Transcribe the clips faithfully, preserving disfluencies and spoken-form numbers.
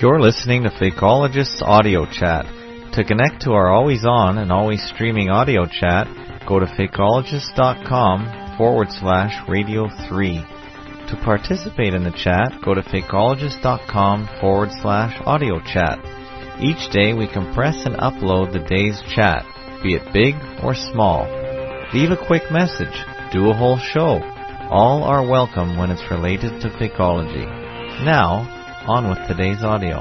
You're listening to Fakeologist's Audio Chat. To connect to our always-on and always streaming audio chat, go to fakeologist.com forward slash radio 3. To participate in the chat, go to fakeologist.com forward slash audio chat. Each day we compress and upload the day's chat, be it big or small. Leave a quick message, do a whole show. All are welcome when it's related to Fakeology. Now, on with today's audio.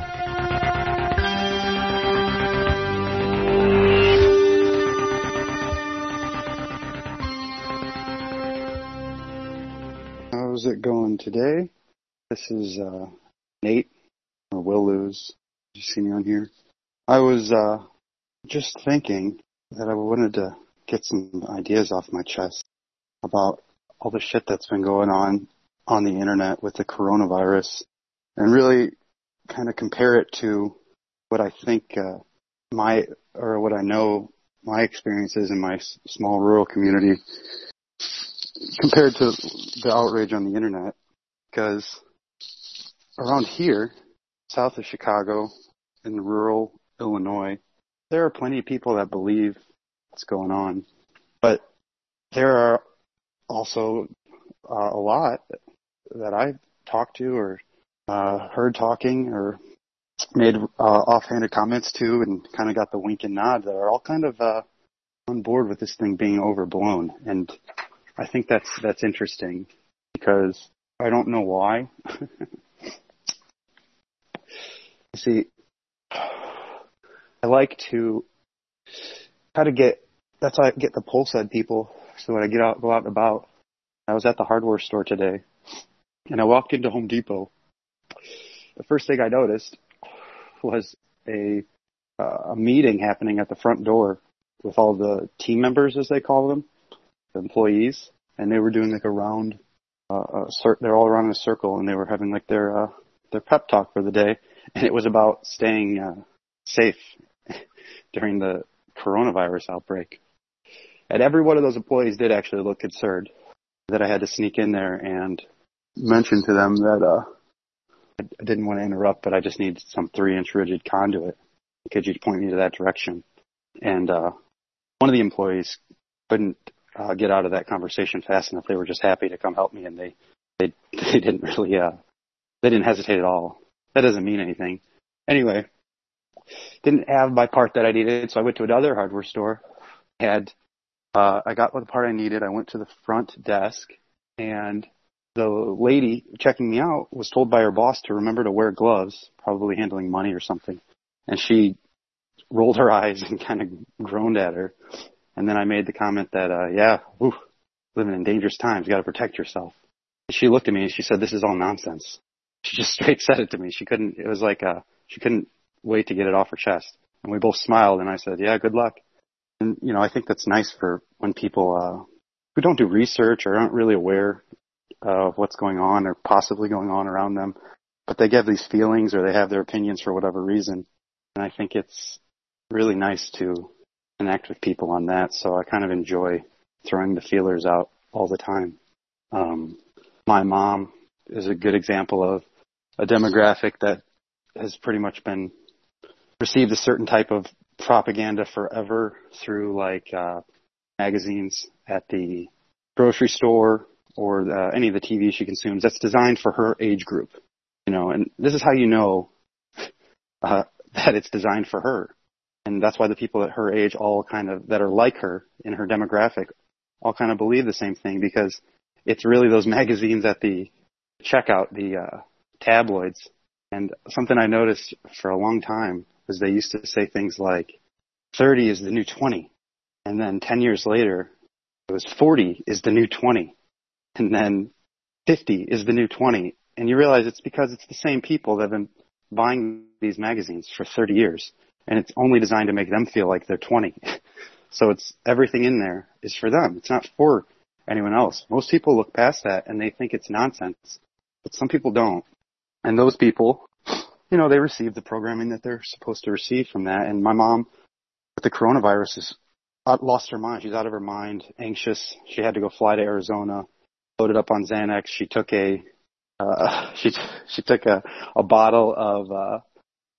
How's it going today? This is uh, Nate, or Will Lose. Did you see me on here? I was uh, just thinking that I wanted to get some ideas off my chest about all the shit that's been going on on the internet with the coronavirus, and really kind of compare it to what I think uh, my, or what I know my experiences in my s- small rural community compared to the outrage on the internet. Because around here, south of Chicago, in rural Illinois, there are plenty of people that believe what's going on. But there are also uh, a lot that I've talked to or uh, heard talking or made uh, offhanded comments to and kind of got the wink and nod that are all kind of uh, on board with this thing being overblown. And I think that's that's interesting because I don't know why. See, I like to how to get that's how I get the pulse on people. So when I get out, go out and about, I was at the hardware store today, and I walked into Home Depot. The first thing I noticed was a uh, a meeting happening at the front door with all the team members, as they call them, the employees, and they were doing like a round. Uh, a cir- they're all around in a circle, and they were having like their uh, their pep talk for the day, and it was about staying uh, safe during the coronavirus outbreak. And every one of those employees did actually look concerned that I had to sneak in there and mention to them that uh, I didn't want to interrupt, but I just needed some three-inch rigid conduit. Could you point me to that direction? And uh, one of the employees couldn't uh, get out of that conversation fast enough. They were just happy to come help me, and they they, they didn't really uh, they didn't hesitate at all. That doesn't mean anything. Anyway, didn't have my part that I needed, so I went to another hardware store. Had uh, I got what the part I needed. I went to the front desk, and the lady checking me out was told by her boss to remember to wear gloves, probably handling money or something. And she rolled her eyes and kind of groaned at her. And then I made the comment that, uh, yeah, whew, living in dangerous times, you got to protect yourself. And she looked at me and she said, "This is all nonsense." She just straight said it to me. She couldn't, it was like, uh, she couldn't wait to get it off her chest. And we both smiled, and I said, "Yeah, good luck." And, you know, I think that's nice for when people, uh, who don't do research or aren't really aware of what's going on or possibly going on around them, but they get these feelings or they have their opinions for whatever reason. And I think it's really nice to connect with people on that. So I kind of enjoy throwing the feelers out all the time. Um, my mom is a good example of a demographic that has pretty much been received a certain type of propaganda forever through like uh, magazines at the grocery store or uh, any of the T V she consumes that's designed for her age group. You know, and this is how you know uh, that it's designed for her. And that's why the people at her age all kind of, that are like her in her demographic, all kind of believe the same thing, because it's really those magazines at the checkout, the uh, tabloids. And something I noticed for a long time was they used to say things like thirty is the new twenty. And then ten years later, it was forty is the new twenty. And then fifty is the new twenty. And you realize it's because it's the same people that have been buying these magazines for thirty years. And it's only designed to make them feel like they're twenty. So it's everything in there is for them. It's not for anyone else. Most people look past that and they think it's nonsense. But some people don't. And those people, you know, they receive the programming that they're supposed to receive from that. And my mom, with the coronavirus, has lost her mind. She's out of her mind, anxious. She had to go fly to Arizona, loaded up on Xanax. She took a, uh, she, she took a, a bottle of, uh,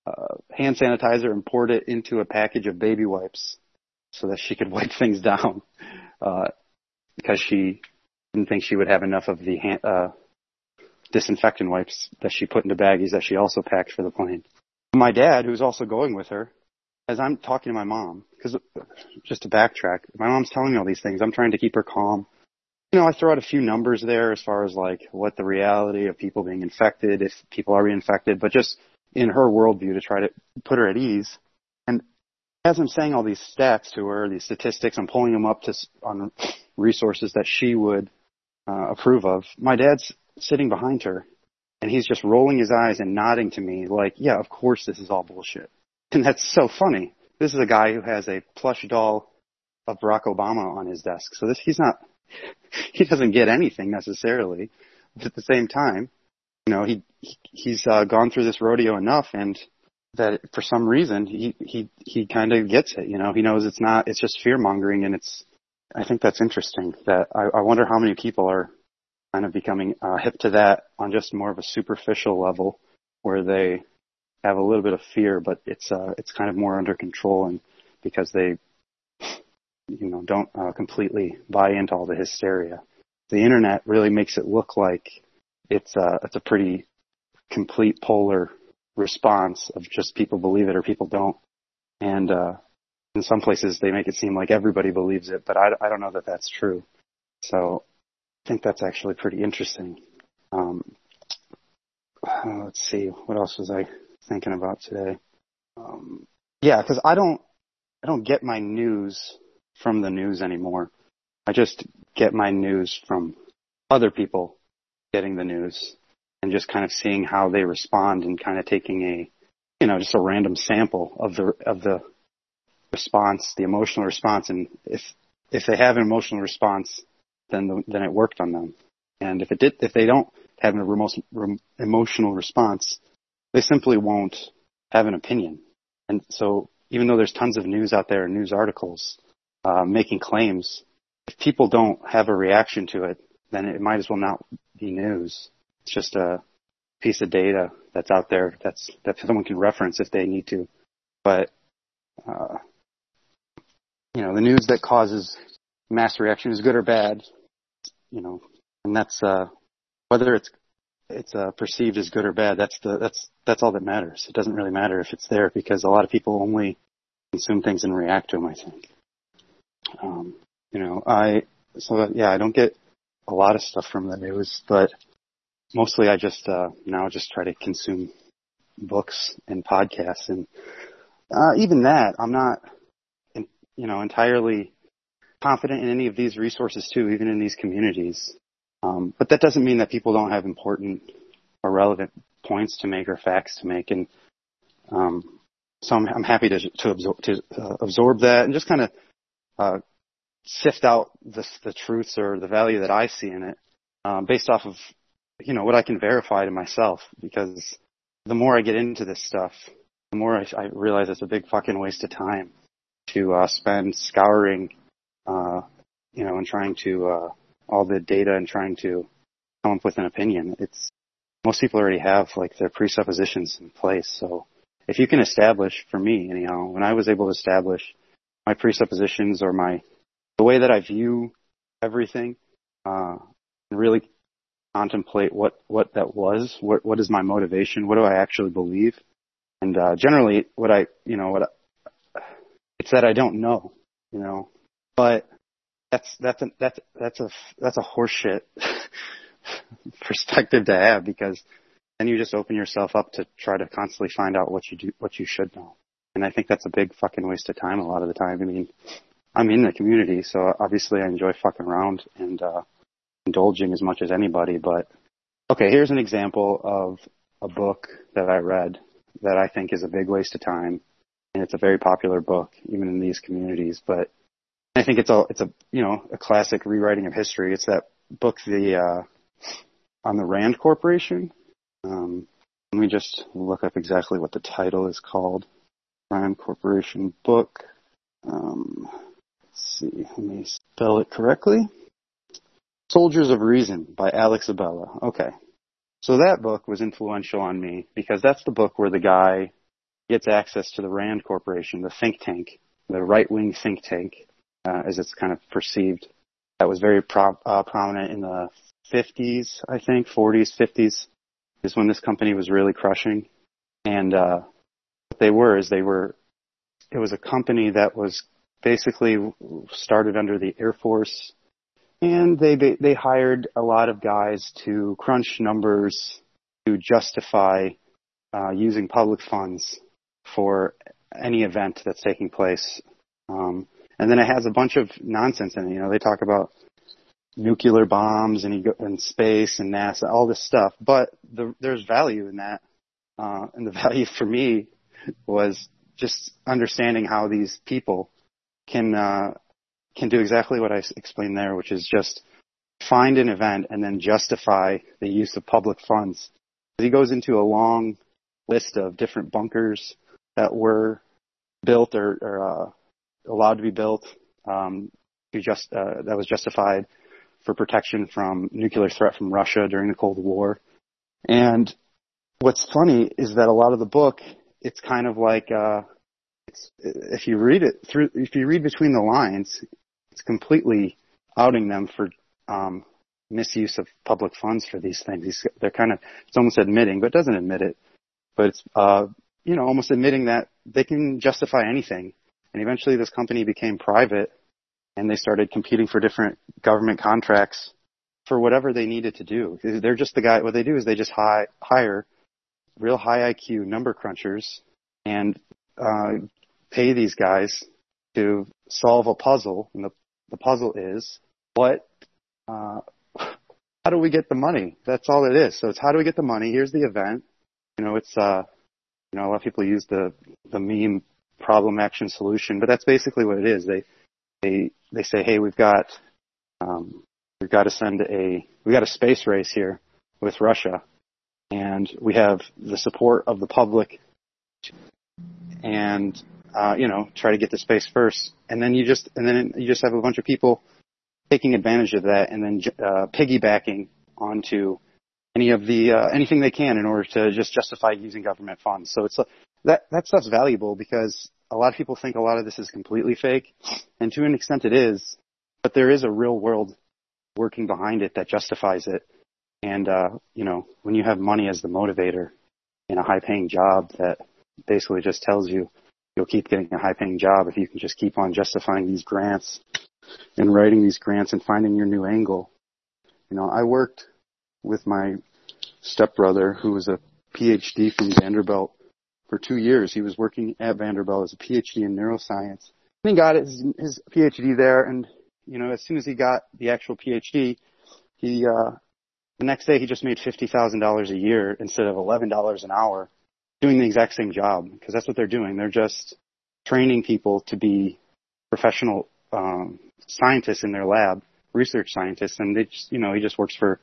uh, hand sanitizer and poured it into a package of baby wipes so that she could wipe things down, uh, because she didn't think she would have enough of the hand, uh, disinfectant wipes that she put into baggies that she also packed for the plane. My dad, who's also going with her, as I'm talking to my mom, because just to backtrack, my mom's telling me all these things. I'm trying to keep her calm. You know, I throw out a few numbers there as far as like what the reality of people being infected, if people are reinfected, but just in her worldview to try to put her at ease. And as I'm saying all these stats to her, these statistics, I'm pulling them up to on resources that she would uh, approve of. My dad's sitting behind her, and he's just rolling his eyes and nodding to me like, yeah, of course this is all bullshit. And that's so funny. This is a guy who has a plush doll of Barack Obama on his desk. So this, he's not, he doesn't get anything necessarily. But at the same time, you know, he, he's uh, gone through this rodeo enough, and that for some reason he, he, he kind of gets it. You know, he knows it's not, it's just fear mongering, and it's, I think that's interesting that I, I wonder how many people are kind of becoming uh, hip to that on just more of a superficial level where they have a little bit of fear, but it's uh, it's kind of more under control, and because they, you know, don't uh, completely buy into all the hysteria. The internet really makes it look like it's uh, it's a pretty complete polar response of just people believe it or people don't, and uh, in some places they make it seem like everybody believes it, but I, I don't know that that's true. So I think that's actually pretty interesting. Um, uh, let's see, what else was I thinking about today? Um, yeah, because I don't, I don't get my news from the news anymore. I just get my news from other people getting the news and just kind of seeing how they respond and kind of taking a, you know, just a random sample of the of the response, the emotional response, and if if they have an emotional response, then the, then it worked on them. And if it did, if they don't have an remote, rem, emotional response, they simply won't have an opinion. And so even though there's tons of news out there, news articles, uh, making claims, if people don't have a reaction to it, then it might as well not be news. It's just a piece of data that's out there that's, that someone can reference if they need to. But, uh, you know, the news that causes mass reaction is good or bad, you know, and that's, uh, whether it's it's uh, perceived as good or bad, that's the that's that's all that matters. It doesn't really matter if it's there, because a lot of people only consume things and react to them, I think. Um, you know, I so yeah, I don't get a lot of stuff from the news, but mostly I just uh, now just try to consume books and podcasts, and uh, even that, I'm not, in, you know, entirely confident in any of these resources too, even in these communities. Um, but that doesn't mean that people don't have important or relevant points to make or facts to make. And um, so I'm, I'm happy to, to absorb, to, uh, absorb that and just kind of uh, sift out the, the truths or the value that I see in it um, based off of, you know, what I can verify to myself. Because the more I get into this stuff, the more I, I realize it's a big fucking waste of time to uh, spend scouring, uh, you know, and trying to uh, all the data and trying to come up with an opinion. It's most people already have like their presuppositions in place. So if you can establish, for me anyhow, when I was able to establish my presuppositions or my the way that I view everything, uh, and really contemplate what what that was, what what is my motivation, what do I actually believe, and uh, generally what I you know what I, it's that I don't know, you know, but That's that's a that's that's a that's a horseshit perspective to have, because then you just open yourself up to try to constantly find out what you do, what you should know. And I think that's a big fucking waste of time a lot of the time. I mean, I'm in the community, so obviously I enjoy fucking around and uh, indulging as much as anybody. But okay, here's an example of a book that I read that I think is a big waste of time, and it's a very popular book even in these communities, but I think it's a, it's a, you know, a classic rewriting of history. It's that book, the, uh, on the Rand Corporation. Um, let me just look up exactly what the title is called. Rand Corporation book. Um, let's see, let me spell it correctly. Soldiers of Reason by Alex Abela. Okay. So that book was influential on me because that's the book where the guy gets access to the RAND Corporation, the think tank, the right-wing think tank, uh, as it's kind of perceived. That was very pro- uh, prominent in the fifties, I think, forties, fifties, is when this company was really crushing. And uh, what they were is they were, it was a company that was basically started under the Air Force, and they they, they hired a lot of guys to crunch numbers to justify uh, using public funds for any event that's taking place. Um, and then it has a bunch of nonsense in it. You know, they talk about nuclear bombs and, ego- and space and NASA, all this stuff. But the, there's value in that. Uh, and the value for me was just understanding how these people can uh, can do exactly what I explained there, which is just find an event and then justify the use of public funds. He goes into a long list of different bunkers that were built or, or uh, allowed to be built um, to just uh, that was justified for protection from nuclear threat from Russia during the Cold War. And what's funny is that a lot of the book, it's kind of like uh, it's, if you read it through, if you read between the lines, it's completely outing them for um, misuse of public funds for these things. They're kind of, it's almost admitting, but it doesn't admit it, but it's, uh, you know, almost admitting that they can justify anything. And eventually this company became private, and they started competing for different government contracts for whatever they needed to do. They're just the guy, what they do is they just hi, hire real high I Q number crunchers and uh, pay these guys to solve a puzzle. And the, the puzzle is, what, uh, how do we get the money? That's all it is. So it's how do we get the money? Here's the event. You know, it's, uh, you know, a lot of people use the, the meme problem action solution, but that's basically what it is. They, they, they say, hey, we've got, um, we've got to send a, we got a space race here with Russia, and we have the support of the public, and, uh, you know, try to get to space first. And then you just, and then you just have a bunch of people taking advantage of that and then, uh, piggybacking onto any of the, uh, anything they can in order to just justify using government funds. So it's, uh, that, that stuff's valuable because a lot of people think a lot of this is completely fake, and to an extent it is, but there is a real world working behind it that justifies it. And, uh, you know, when you have money as the motivator in a high paying job that basically just tells you you'll keep getting a high paying job if you can just keep on justifying these grants and writing these grants and finding your new angle. You know, I worked with my stepbrother who was a P H D from Vanderbilt for two years. He was working at Vanderbilt as a P H D in neuroscience. And he got his, his P H D there, and, you know, as soon as he got the actual P H D, he, uh, the next day he just made fifty thousand dollars a year instead of eleven dollars an hour doing the exact same job, because that's what they're doing. They're just training people to be professional um, scientists in their lab, research scientists, and they just, you know, he just works for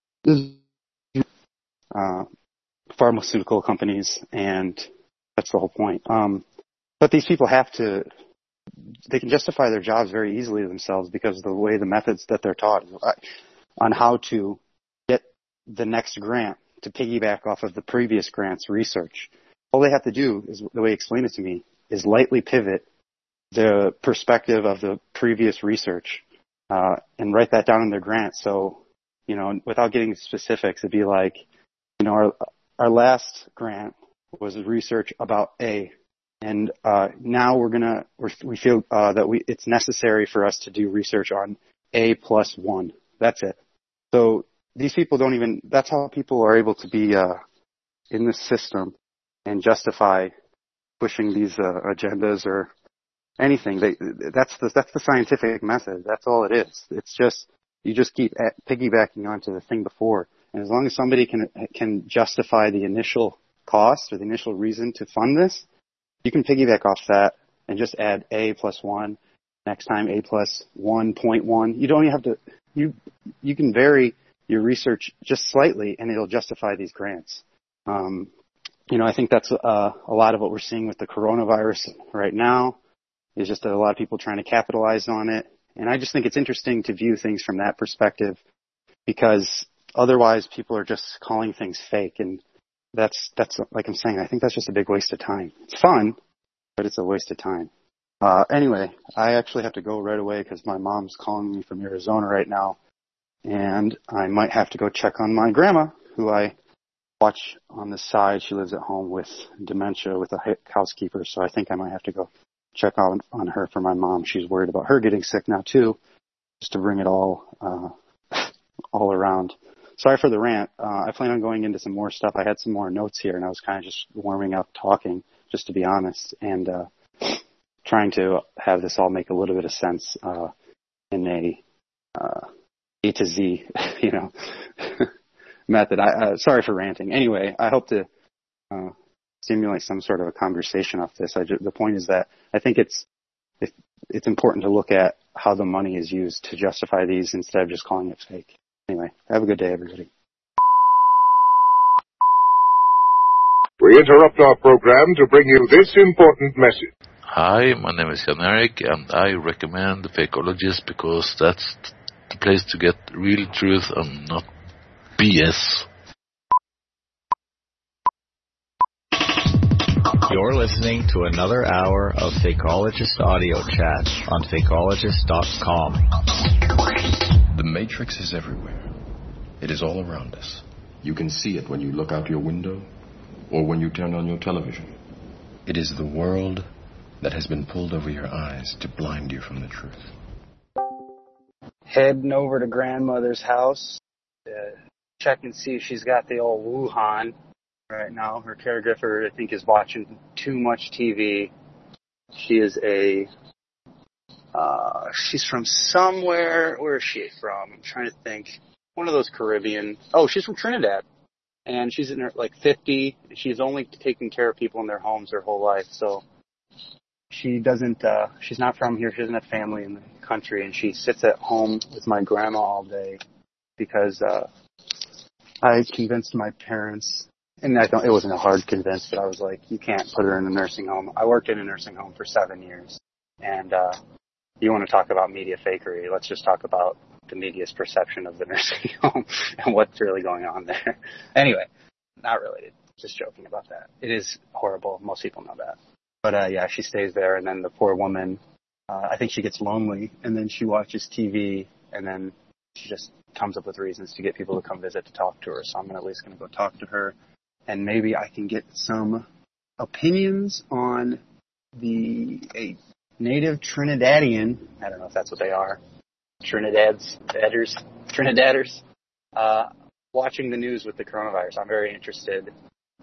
uh, pharmaceutical companies, and that's the whole point. Um, but these people have to, they can justify their jobs very easily themselves because of the way the methods that they're taught on how to get the next grant to piggyback off of the previous grant's research. All they have to do is, the way he explained it to me, is lightly pivot the perspective of the previous research uh, and write that down in their grant. So, you know, without getting specifics, it'd be like, you know, our our last grant was research about A, and uh, now we're gonna we're, we feel uh, that we it's necessary for us to do research on A plus one. That's it. So these people don't even. That's how people are able to be uh, in this system and justify pushing these uh, agendas or anything. They, that's the that's the scientific method. That's all it is. It's just you just keep at, piggybacking onto the thing before, and as long as somebody can can justify the initial cost or the initial reason to fund this, you can piggyback off that and just add A plus one. Next time A plus one point one. You don't even have to. You you can vary your research just slightly, and it'll justify these grants. Um, you know, I think that's uh, a lot of what we're seeing with the coronavirus right now. Is just a lot of people trying to capitalize on it. And I just think it's interesting to view things from that perspective, because otherwise people are just calling things fake. And that's, that's like I'm saying, I think that's just a big waste of time. It's fun, but it's a waste of time. Uh, anyway, I actually have to go right away because my mom's calling me from Arizona right now, and I might have to go check on my grandma, who I watch on the side. She lives at home with dementia with a housekeeper, so I think I might have to go check on, on her for my mom. She's worried about her getting sick now too, just to bring it all, uh, all around. Sorry for the rant. Uh, I plan on going into some more stuff. I had some more notes here, and I was kind of just warming up talking, just to be honest, and, uh, trying to have this all make a little bit of sense, uh, in a, uh, A to Z, you know, method. I, uh, sorry for ranting. Anyway, I hope to, uh, stimulate some sort of a conversation off this. I just, the point is that I think it's, it, it's important to look at how the money is used to justify these instead of just calling it fake. Anyway, have a good day, everybody. We interrupt our program to bring you this important message. Hi, my name is Jan Erik, and I recommend Fakeologist because that's the place to get real truth and not B S. You're listening to another hour of Fakeologist Audio Chat on fakeologist dot com. The Matrix is everywhere. It is all around us. You can see it when you look out your window or when you turn on your television. It is the world that has been pulled over your eyes to blind you from the truth. Heading over to grandmother's house to check and see if she's got the old Wuhan right now. Her caregiver, I think, is watching too much T V. She is a, uh, she's from somewhere, where is she from? I'm trying to think. One of those Caribbean, oh, she's from Trinidad. And she's in her, like, fifty. She's only taken care of people in their homes her whole life, so she doesn't, uh, she's not from here. She doesn't have family in the country, and she sits at home with my grandma all day because, uh, I convinced my parents, and I don't, it wasn't a hard convince, but I was like, you can't put her in a nursing home. I worked in a nursing home for seven years, and, uh, you want to talk about media fakery, let's just talk about the media's perception of the nursing home and what's really going on there. Anyway, not related. Just joking about that. It is horrible. Most people know that. But, uh, yeah, she stays there, and then the poor woman, uh, I think she gets lonely, and then she watches T V, and then she just comes up with reasons to get people to come visit to talk to her. So I'm at least going to go talk to her, and maybe I can get some opinions on the a native Trinidadian, I don't know if that's what they are, Trinidad's, Dadders, Trinidaders, uh, watching the news with the coronavirus. I'm very interested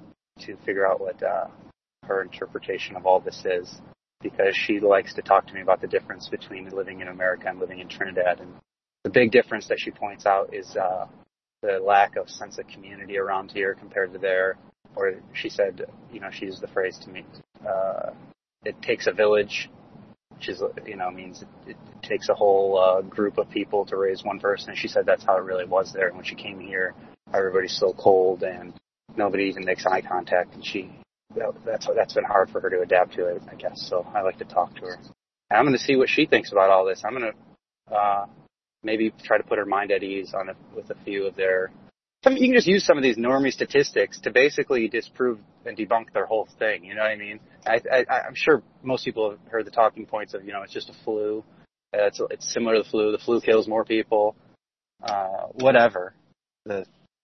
to figure out what uh, her interpretation of all this is, because she likes to talk to me about the difference between living in America and living in Trinidad. And the big difference that she points out is uh, the lack of sense of community around here compared to there. Or she said, you know, she used the phrase to me, uh, it takes a village, which is, you know, means it, it takes a whole uh, group of people to raise one person. And she said that's how it really was there. And when she came here, everybody's so cold and nobody even makes eye contact. And she, that, that's that's been hard for her to adapt to it, I guess. So I like to talk to her. And I'm going to see what she thinks about all this. I'm going to uh, maybe try to put her mind at ease on a, with a few of their. I mean, you can just use some of these normie statistics to basically disprove and debunk their whole thing. You know what I mean? I, I, I'm sure most people have heard the talking points of, you know, it's just a flu. Uh, it's, it's similar to the flu. The flu kills more people. Uh, whatever the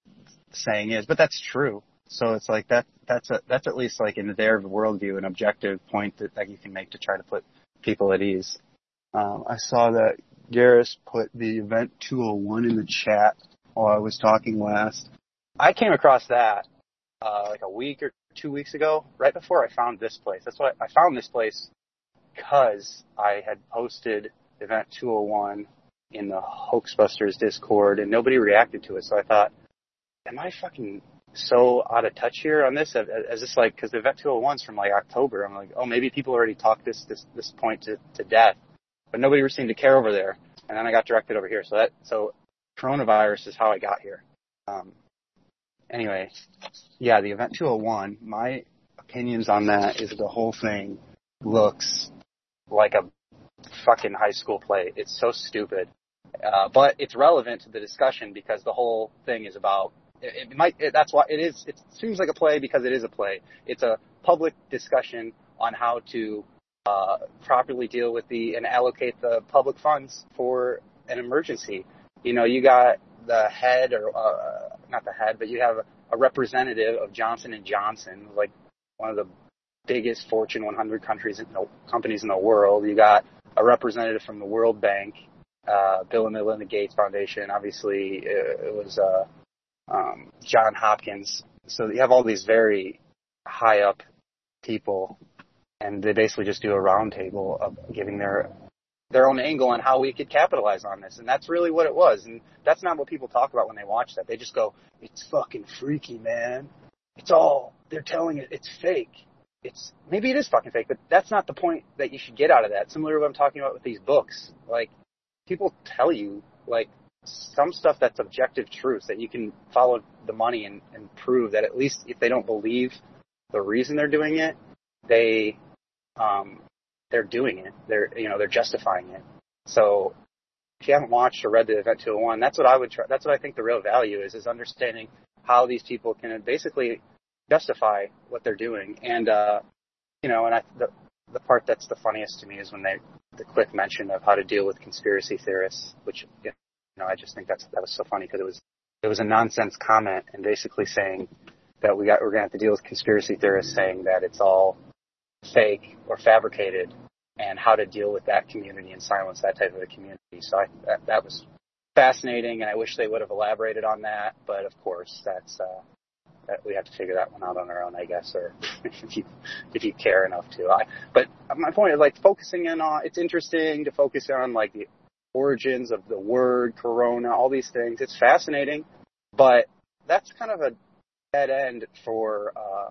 saying is, but that's true. So it's like that. That's a, that's at least like in their worldview an objective point that, that you can make to try to put people at ease. Um, I saw that Garris put the event two oh one in the chat while I was talking last. I came across that uh, like a week or two weeks ago, right before I found this place. That's why I found this place, because I had posted event two oh one in the Hoaxbusters Discord, and nobody reacted to it. So I thought, am I fucking so out of touch here on this? As this like, because the event two oh one's from like October. I'm like, oh, maybe people already talked this this this point to, to death, but nobody seemed to care over there. And then I got directed over here. So that so. Coronavirus is how I got here. Um, anyway, yeah, the event two oh one, my opinions on that is the whole thing looks like a fucking high school play. It's so stupid. Uh, but it's relevant to the discussion because the whole thing is about It, it might. It, that's why it is. It seems like a play because it is a play. It's a public discussion on how to uh, properly deal with the and allocate the public funds for an emergency. You know, you got the head, or uh, not the head, but you have a, a representative of Johnson and Johnson, like one of the biggest Fortune one hundred countries in the, companies in the world. You got a representative from the World Bank, uh, Bill and Melinda Gates Foundation. Obviously, it, it was uh, um, John Hopkins. So you have all these very high up people, and they basically just do a roundtable of giving their their own angle on how we could capitalize on this. And that's really what it was. And that's not what people talk about when they watch that. They just go, it's fucking freaky, man. It's all, they're telling it, it's fake. It's, maybe it is fucking fake, but that's not the point that you should get out of that. Similar to what I'm talking about with these books. Like, people tell you, like, some stuff that's objective truth, that you can follow the money and, and prove that at least if they don't believe the reason they're doing it, they, um, they're doing it. They're, you know, they're justifying it. So if you haven't watched or read the Event two oh one, that's what I would try. That's what I think the real value is, is understanding how these people can basically justify what they're doing. And, uh, you know, and I, the, the part that's the funniest to me is when they, the quick mention of how to deal with conspiracy theorists, which, you know, I just think that's, that was so funny because it was, it was a nonsense comment and basically saying that we got, we're going to have to deal with conspiracy theorists saying that it's all fake or fabricated, and how to deal with that community and silence that type of a community. So I, that, that was fascinating, and I wish they would have elaborated on that. But of course, that's uh, that we have to figure that one out on our own, I guess, or if you if you care enough to. I, but my point is, like, focusing in on, it's interesting to focus on like the origins of the word corona, all these things. It's fascinating, but that's kind of a dead end for uh,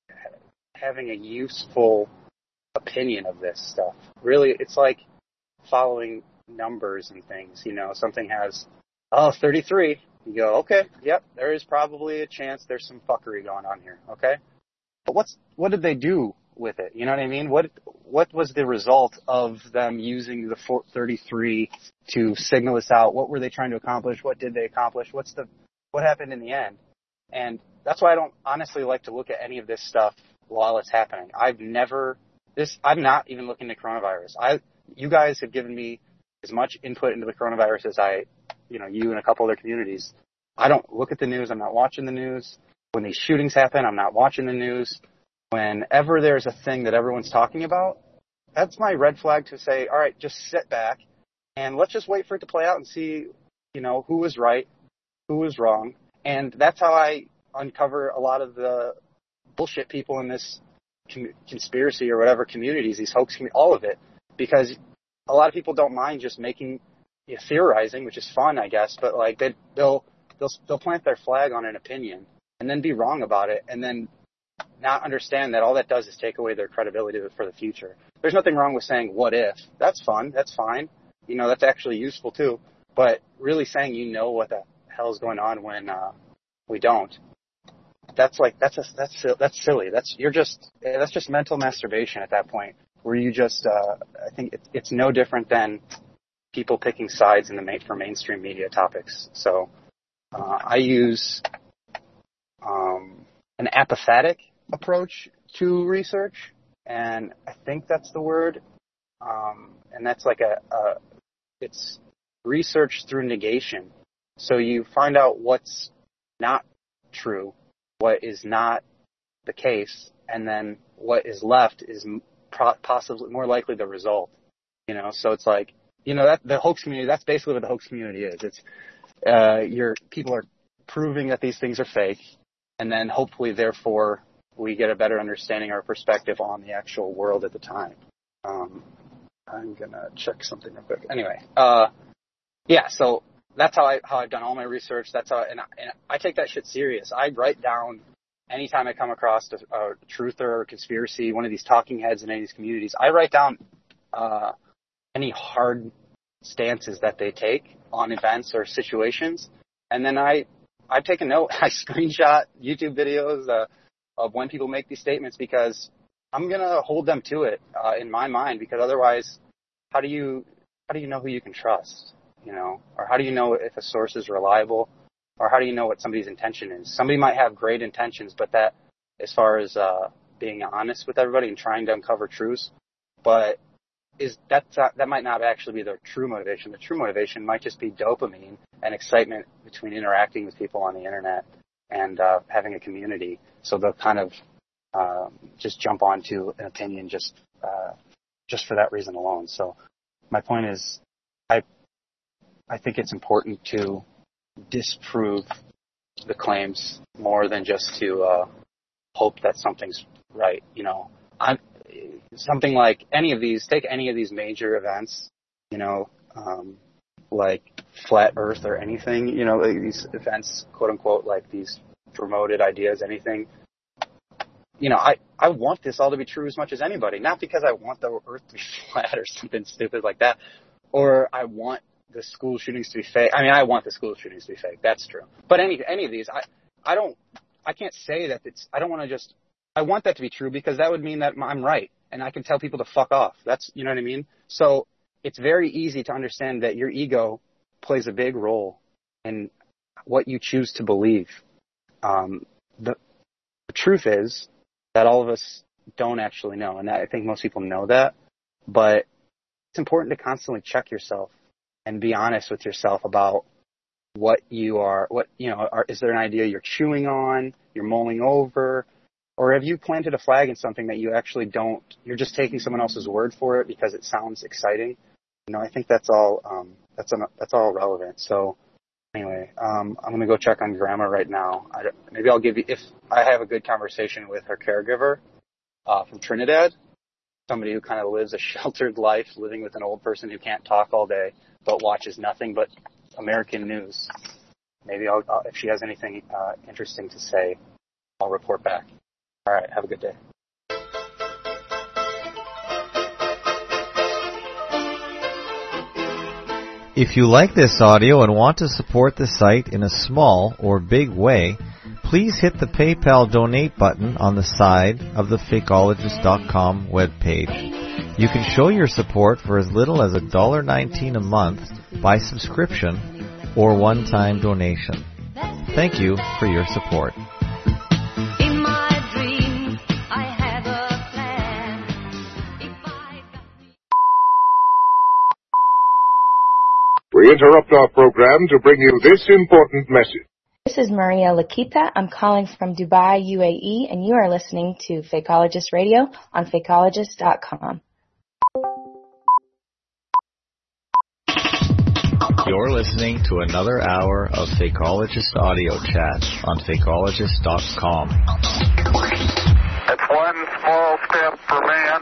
having a useful opinion of this stuff. Really, it's like following numbers and things. You know, something has, oh, thirty-three. You go, okay, yep, there is probably a chance there's some fuckery going on here, okay? But what's what did they do with it? You know what I mean? What what was the result of them using the thirty-three to signal this out? What were they trying to accomplish? What did they accomplish? What's the what happened in the end? And that's why I don't honestly like to look at any of this stuff while it's happening. I've never This, I'm not even looking at coronavirus. I, you guys have given me as much input into the coronavirus as I, you know, you and a couple other communities. I don't look at the news. I'm not watching the news. When these shootings happen, I'm not watching the news. Whenever there's a thing that everyone's talking about, that's my red flag to say, all right, just sit back and let's just wait for it to play out and see, you know, who was right, who was wrong. And that's how I uncover a lot of the bullshit people in this conspiracy or whatever communities, these hoax, all of it, because a lot of people don't mind just making, you know, theorizing, which is fun, I guess, but like they, they'll they'll they'll plant their flag on an opinion and then be wrong about it, and then not understand that all that does is take away their credibility for the future. There's nothing wrong with saying what if. That's fun. That's fine. You know, that's actually useful too. But really saying you know what the hell's going on when uh, we don't. That's like that's a, that's that's silly. That's you're just that's just mental masturbation at that point, where you just uh, I think it, it's no different than people picking sides in the main, for mainstream media topics. So uh, I use um, an apathetic approach to research, and I think that's the word. Um, and that's like a, a it's research through negation. So you find out what's not true, what is not the case, and then what is left is pro- possibly more likely the result. You know, so it's like, you know, that the hoax community, that's basically what the hoax community is. It's uh, your people are proving that these things are fake, and then hopefully, therefore, we get a better understanding or perspective on the actual world at the time. Um, I'm gonna check something real quick. Anyway, uh, yeah, so that's how I how I've done all my research. That's how, and I, and I take that shit serious. I write down anytime I come across a, a truther or a conspiracy, one of these talking heads in any of these communities. I write down uh, any hard stances that they take on events or situations, and then I I take a note. I screenshot YouTube videos uh, of when people make these statements, because I'm gonna hold them to it uh, in my mind. Because otherwise, how do you how do you know who you can trust? You know, or how do you know if a source is reliable? or how do you know what somebody's intention is? Somebody might have great intentions, but that, as far as uh, being honest with everybody and trying to uncover truths, but is that that might not actually be the true motivation. The true motivation might just be dopamine and excitement between interacting with people on the internet and uh, having a community. So they'll kind of uh, just jump onto an opinion just uh, just for that reason alone. So my point is, I I think it's important to disprove the claims more than just to uh, hope that something's right. You know, I'm something like any of these. Take any of these major events. You know, um, like flat Earth or anything. You know, like these events, quote unquote, like these promoted ideas, anything. You know, I, I want this all to be true as much as anybody. Not because I want the Earth to be flat or something stupid like that, or I want the school shootings to be fake. I mean, I want the school shootings to be fake. That's true. But any any of these, I I don't, I can't say that it's. I don't want to just. I want that to be true because that would mean that I'm right, and I can tell people to fuck off. That's, you know what I mean. So it's very easy to understand that your ego plays a big role in what you choose to believe. Um, the, the truth is that all of us don't actually know, and I think most people know that. But it's important to constantly check yourself and be honest with yourself about what you are, what, you know, are, is there an idea you're chewing on, you're mulling over, or have you planted a flag in something that you actually don't, you're just taking someone else's word for it because it sounds exciting? You know, I think that's all, um, that's, an, that's all relevant. So anyway, um, I'm going to go check on Grandma right now. I, maybe I'll give you, if I have a good conversation with her caregiver, uh, from Trinidad, somebody who kind of lives a sheltered life, living with an old person who can't talk all day, but watches nothing but American news. Maybe I'll, I'll, if she has anything uh, interesting to say, I'll report back. All right, have a good day. If you like this audio and want to support the site in a small or big way, please hit the PayPal donate button on the side of the fakeologist dot com webpage. You can show your support for as little as one dollar nineteen a month by subscription or one-time donation. Thank you for your support. In my dreams, I have a plan. If I got We interrupt our program to bring you this important message. This is Maria Lakita. I'm calling from Dubai, U A E, and you are listening to Fakeologist Radio on fakeologist dot com. You're listening to another hour of Fakeologist Audio Chat on fakeologist dot com. It's one small step for man,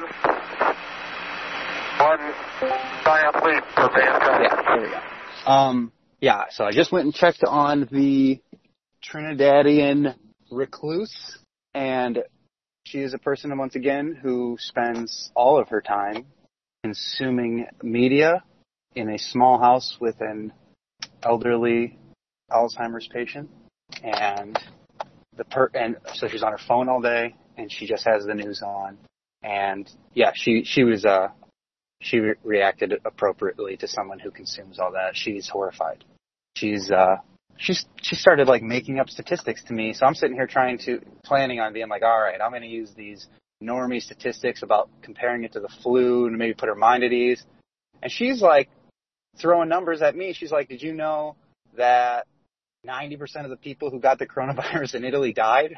one giant leap for mankind. Yeah, there we go. Um, yeah, so I just went and checked on the Trinidadian recluse, and she is a person, once again, who spends all of her time consuming media in a small house with an elderly Alzheimer's patient, and the per and so she's on her phone all day, and she just has the news on, and yeah, she she was uh she re- reacted appropriately to someone who consumes all that. She's horrified. She's uh she's she started like making up statistics to me, so I'm sitting here trying to planning on being like, all right, I'm going to use these normie statistics about comparing it to the flu and maybe put her mind at ease, and she's like throwing numbers at me. She's like, did you know that ninety percent of the people who got the coronavirus in Italy died?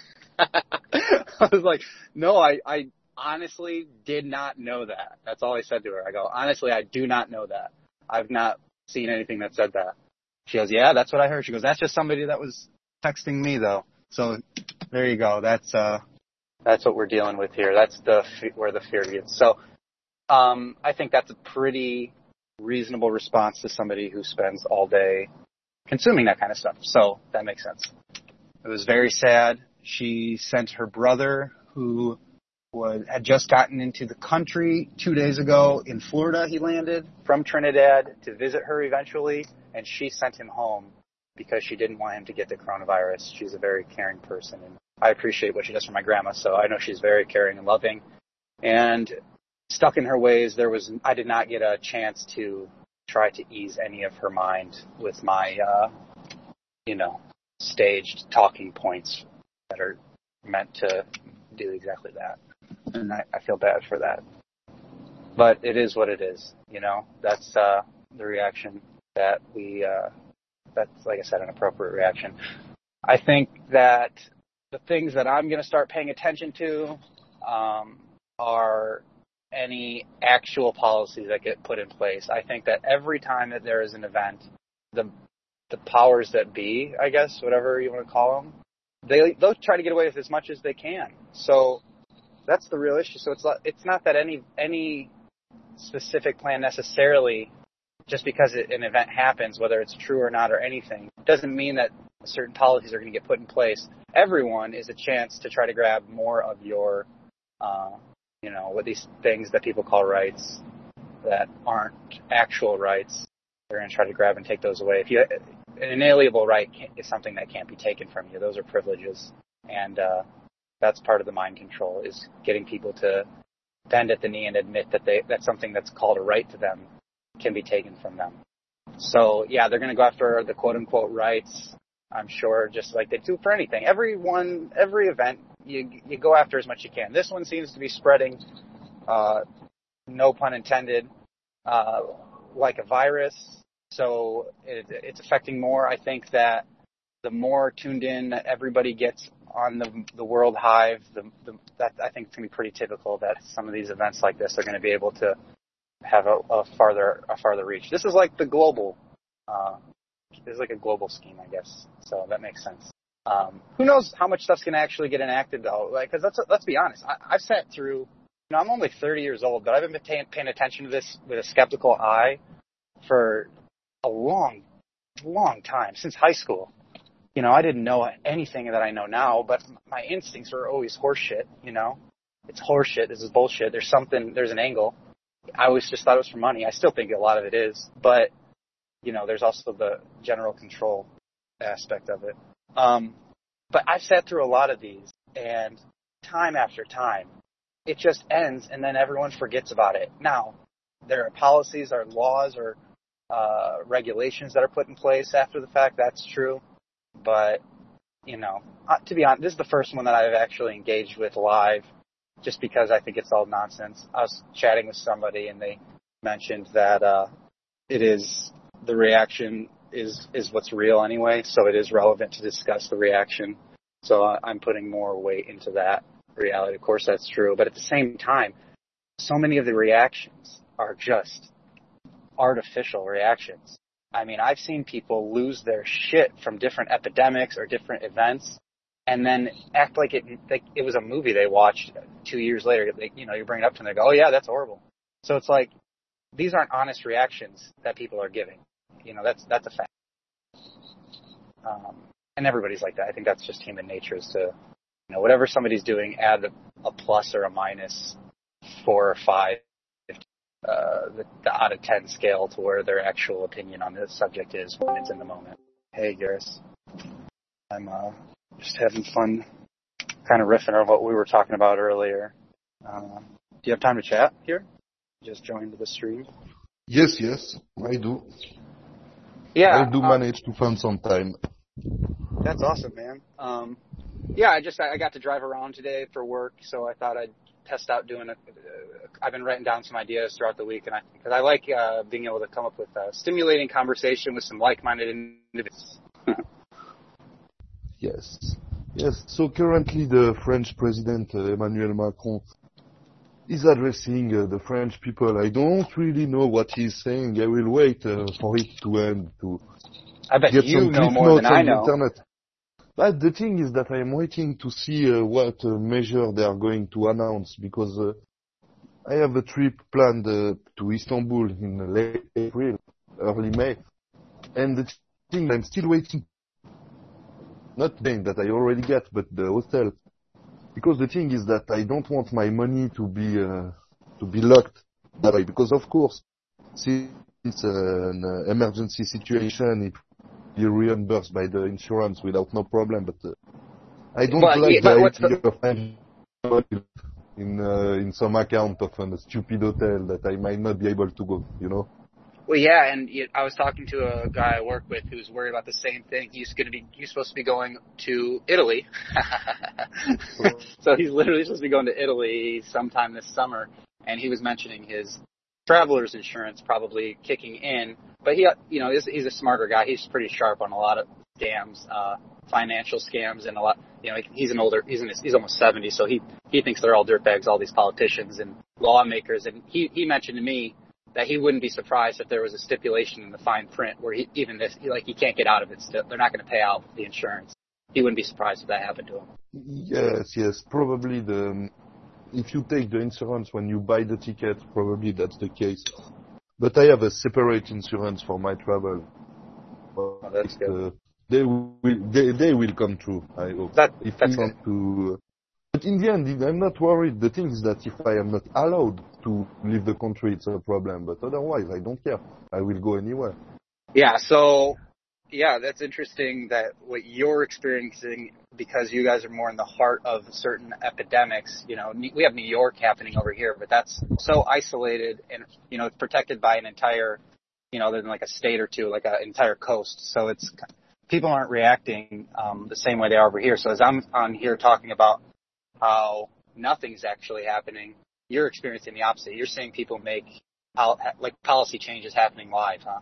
I was like, no, I, I honestly did not know that. That's all I said to her. I go, honestly, I do not know that. I've not seen anything that said that. She goes, yeah, that's what I heard. She goes, that's just somebody that was texting me, though. So there you go. That's uh, that's what we're dealing with here. That's the where the fear gets. So um, I think that's a pretty reasonable response to somebody who spends all day consuming that kind of stuff. So that makes sense. It was very sad. She sent her brother, who was, had just gotten into the country two days ago in Florida. He landed from Trinidad to visit her eventually, and she sent him home because she didn't want him to get the coronavirus. She's a very caring person, and I appreciate what she does for my grandma, so I know she's very caring and loving. And stuck in her ways, there was I did not get a chance to try to ease any of her mind with my, uh, you know, staged talking points that are meant to do exactly that. And I, I feel bad for that. But it is what it is, you know. That's uh, the reaction that we, uh, that's, like I said, an appropriate reaction. I think that the things that I'm going to start paying attention to um, are any actual policies that get put in place. I think that every time that there is an event, the the powers that be, I guess, whatever you want to call them, they, they'll try to get away with as much as they can. So that's the real issue. So it's not, it's not that any any specific plan necessarily, just because it, an event happens, whether it's true or not or anything, doesn't mean that certain policies are going to get put in place. Everyone is a chance to try to grab more of your, uh, you know, what these things that people call rights that aren't actual rights. They're going to try to grab and take those away. If you, an inalienable right is something that can't be taken from you. Those are privileges, and uh, that's part of the mind control, is getting people to bend at the knee and admit that they that something that's called a right to them can be taken from them. So yeah, they're going to go after the quote unquote rights, I'm sure, just like they do for anything. Every one, every event, you you go after as much as you can. This one seems to be spreading, uh, no pun intended, uh, like a virus. So it, it's affecting more. I think that the more tuned in that everybody gets on the the world hive, the, the that I think it's going to be pretty typical that some of these events like this are going to be able to have a, a farther a farther reach. This is like the global, uh, this is like a global scheme, I guess. So that makes sense. Um, who knows how much stuff's going to actually get enacted though? Like, because let's let's be honest, I, I've sat through. You know, I'm only thirty years old, but I've been paying, paying attention to this with a skeptical eye for a long, long time, since high school. You know, I didn't know anything that I know now, but my instincts were always horseshit, you know. It's horseshit, this is bullshit, there's something, there's an angle. I always just thought it was for money. I still think a lot of it is, but, you know, there's also the general control aspect of it. Um, but I've sat through a lot of these, and time after time, it just ends, and then everyone forgets about it. Now, there are policies or laws or uh, regulations that are put in place after the fact, that's true. But, you know, uh, to be honest, this is the first one that I've actually engaged with live, just because I think it's all nonsense. I was chatting with somebody, and they mentioned that uh, it is, the reaction is, is what's real anyway, so it is relevant to discuss the reaction. So uh, I'm putting more weight into that reality. Of course, that's true. But at the same time, so many of the reactions are just artificial reactions. I mean, I've seen people lose their shit from different epidemics or different events, and then act like it like it was a movie they watched two years later. They, you know, you bring it up to them, they go, "Oh yeah, that's horrible." So it's like, these aren't honest reactions that people are giving. You know, that's that's a fact. Um, and everybody's like that. I think that's just human nature, is to, you know, whatever somebody's doing, add a, a plus or a minus four or five, uh, the, the out of ten scale to where their actual opinion on this subject is when it's in the moment. Hey, Garrus. I'm uh, just having fun kind of riffing on what we were talking about earlier. Uh, do you have time to chat here? Just joined the stream. Yes, yes, I do. Yeah. I do um, manage to find some time. That's awesome, man. Um, yeah, I just I got to drive around today for work, so I thought I'd test out doing a. Uh, I've been writing down some ideas throughout the week, and I because I like uh, being able to come up with a stimulating conversation with some like-minded individuals. Yes, yes. So currently, the French President uh, Emmanuel Macron is addressing uh, the French people. I don't really know what he's saying. I will wait uh, for it to end to I bet get you some know cliff more notes than I on the know. internet. But the thing is that I am waiting to see uh, what uh, measure they are going to announce, because uh, I have a trip planned uh, to Istanbul in late April, early May, and the thing I'm still waiting. Not saying that I already get, but the hotel. Because the thing is that I don't want my money to be uh, to be locked that way. Because of course, since it's an uh, emergency situation, it will be reimbursed by the insurance without no problem. But uh, I don't But, like yeah, but the what's idea the... of having money in uh, in some account of a stupid hotel that I might not be able to go. You know. Well, yeah, and you, I was talking to a guy I work with who's worried about the same thing. He's going to be, he's supposed to be going to Italy. So he's literally supposed to be going to Italy sometime this summer, and he was mentioning his traveler's insurance probably kicking in. But he, you know, he's, he's a smarter guy. He's pretty sharp on a lot of scams, uh, financial scams, and a lot. You know, he's an older, he's in his, he's almost seventy, so he he thinks they're all dirtbags, all these politicians and lawmakers. And he he mentioned to me that he wouldn't be surprised if there was a stipulation in the fine print where he, even this, he, like he can't get out of it. Still, they're not going to pay out the insurance. He wouldn't be surprised if that happened to him. Yes, yes, probably the. If you take the insurance when you buy the ticket, probably that's the case. But I have a separate insurance for my travel. Oh, that's good. Uh, they will, they, they will come true, I hope. That, if that's we want to, uh, but in the end, I'm not worried. The thing is that if I am not allowed to leave the country, it's a problem. But otherwise, I don't care. I will go anywhere. Yeah, so, yeah, that's interesting that what you're experiencing, because you guys are more in the heart of certain epidemics. You know, we have New York happening over here, but that's so isolated and, you know, it's protected by an entire, you know, than like a state or two, like an entire coast. So it's, people aren't reacting um, the same way they are over here. So as I'm on here talking about how nothing's actually happening, you're experiencing the opposite. You're seeing people make pol- like policy changes happening live, huh?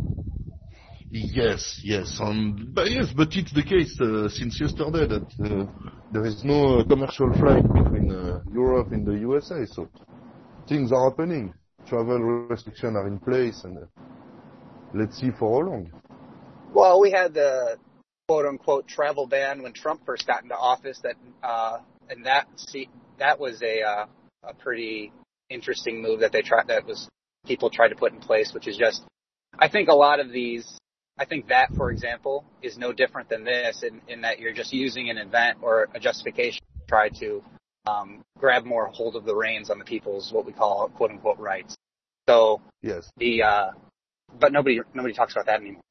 Yes, yes, um, but yes, but it's the case uh, since yesterday that uh, there is no uh, commercial flight between uh, Europe and the U S A, so things are happening. Travel restrictions are in place, and uh, let's see for how long. Well, we had the quote-unquote travel ban when Trump first got into office. That uh, and that see that was a uh, a pretty interesting move that they tried. That was people tried to put in place, which is just. I think a lot of these. I think that, for example, is no different than this in, in that you're just using an event or a justification to try to um, grab more hold of the reins on the people's what we call quote-unquote rights. So yes, the uh, but nobody nobody talks about that anymore.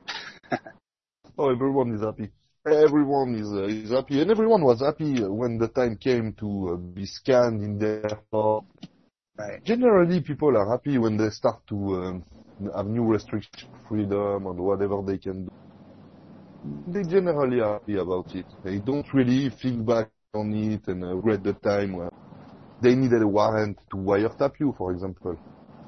Oh, everyone is happy. Everyone is uh, is happy, and everyone was happy when the time came to uh, be scanned in the airport. Right. Generally, people are happy when they start to um, have new restrictions, freedom, and whatever they can do. They generally are happy about it. They don't really think back on it and uh, regret the time where they needed a warrant to wiretap you, for example.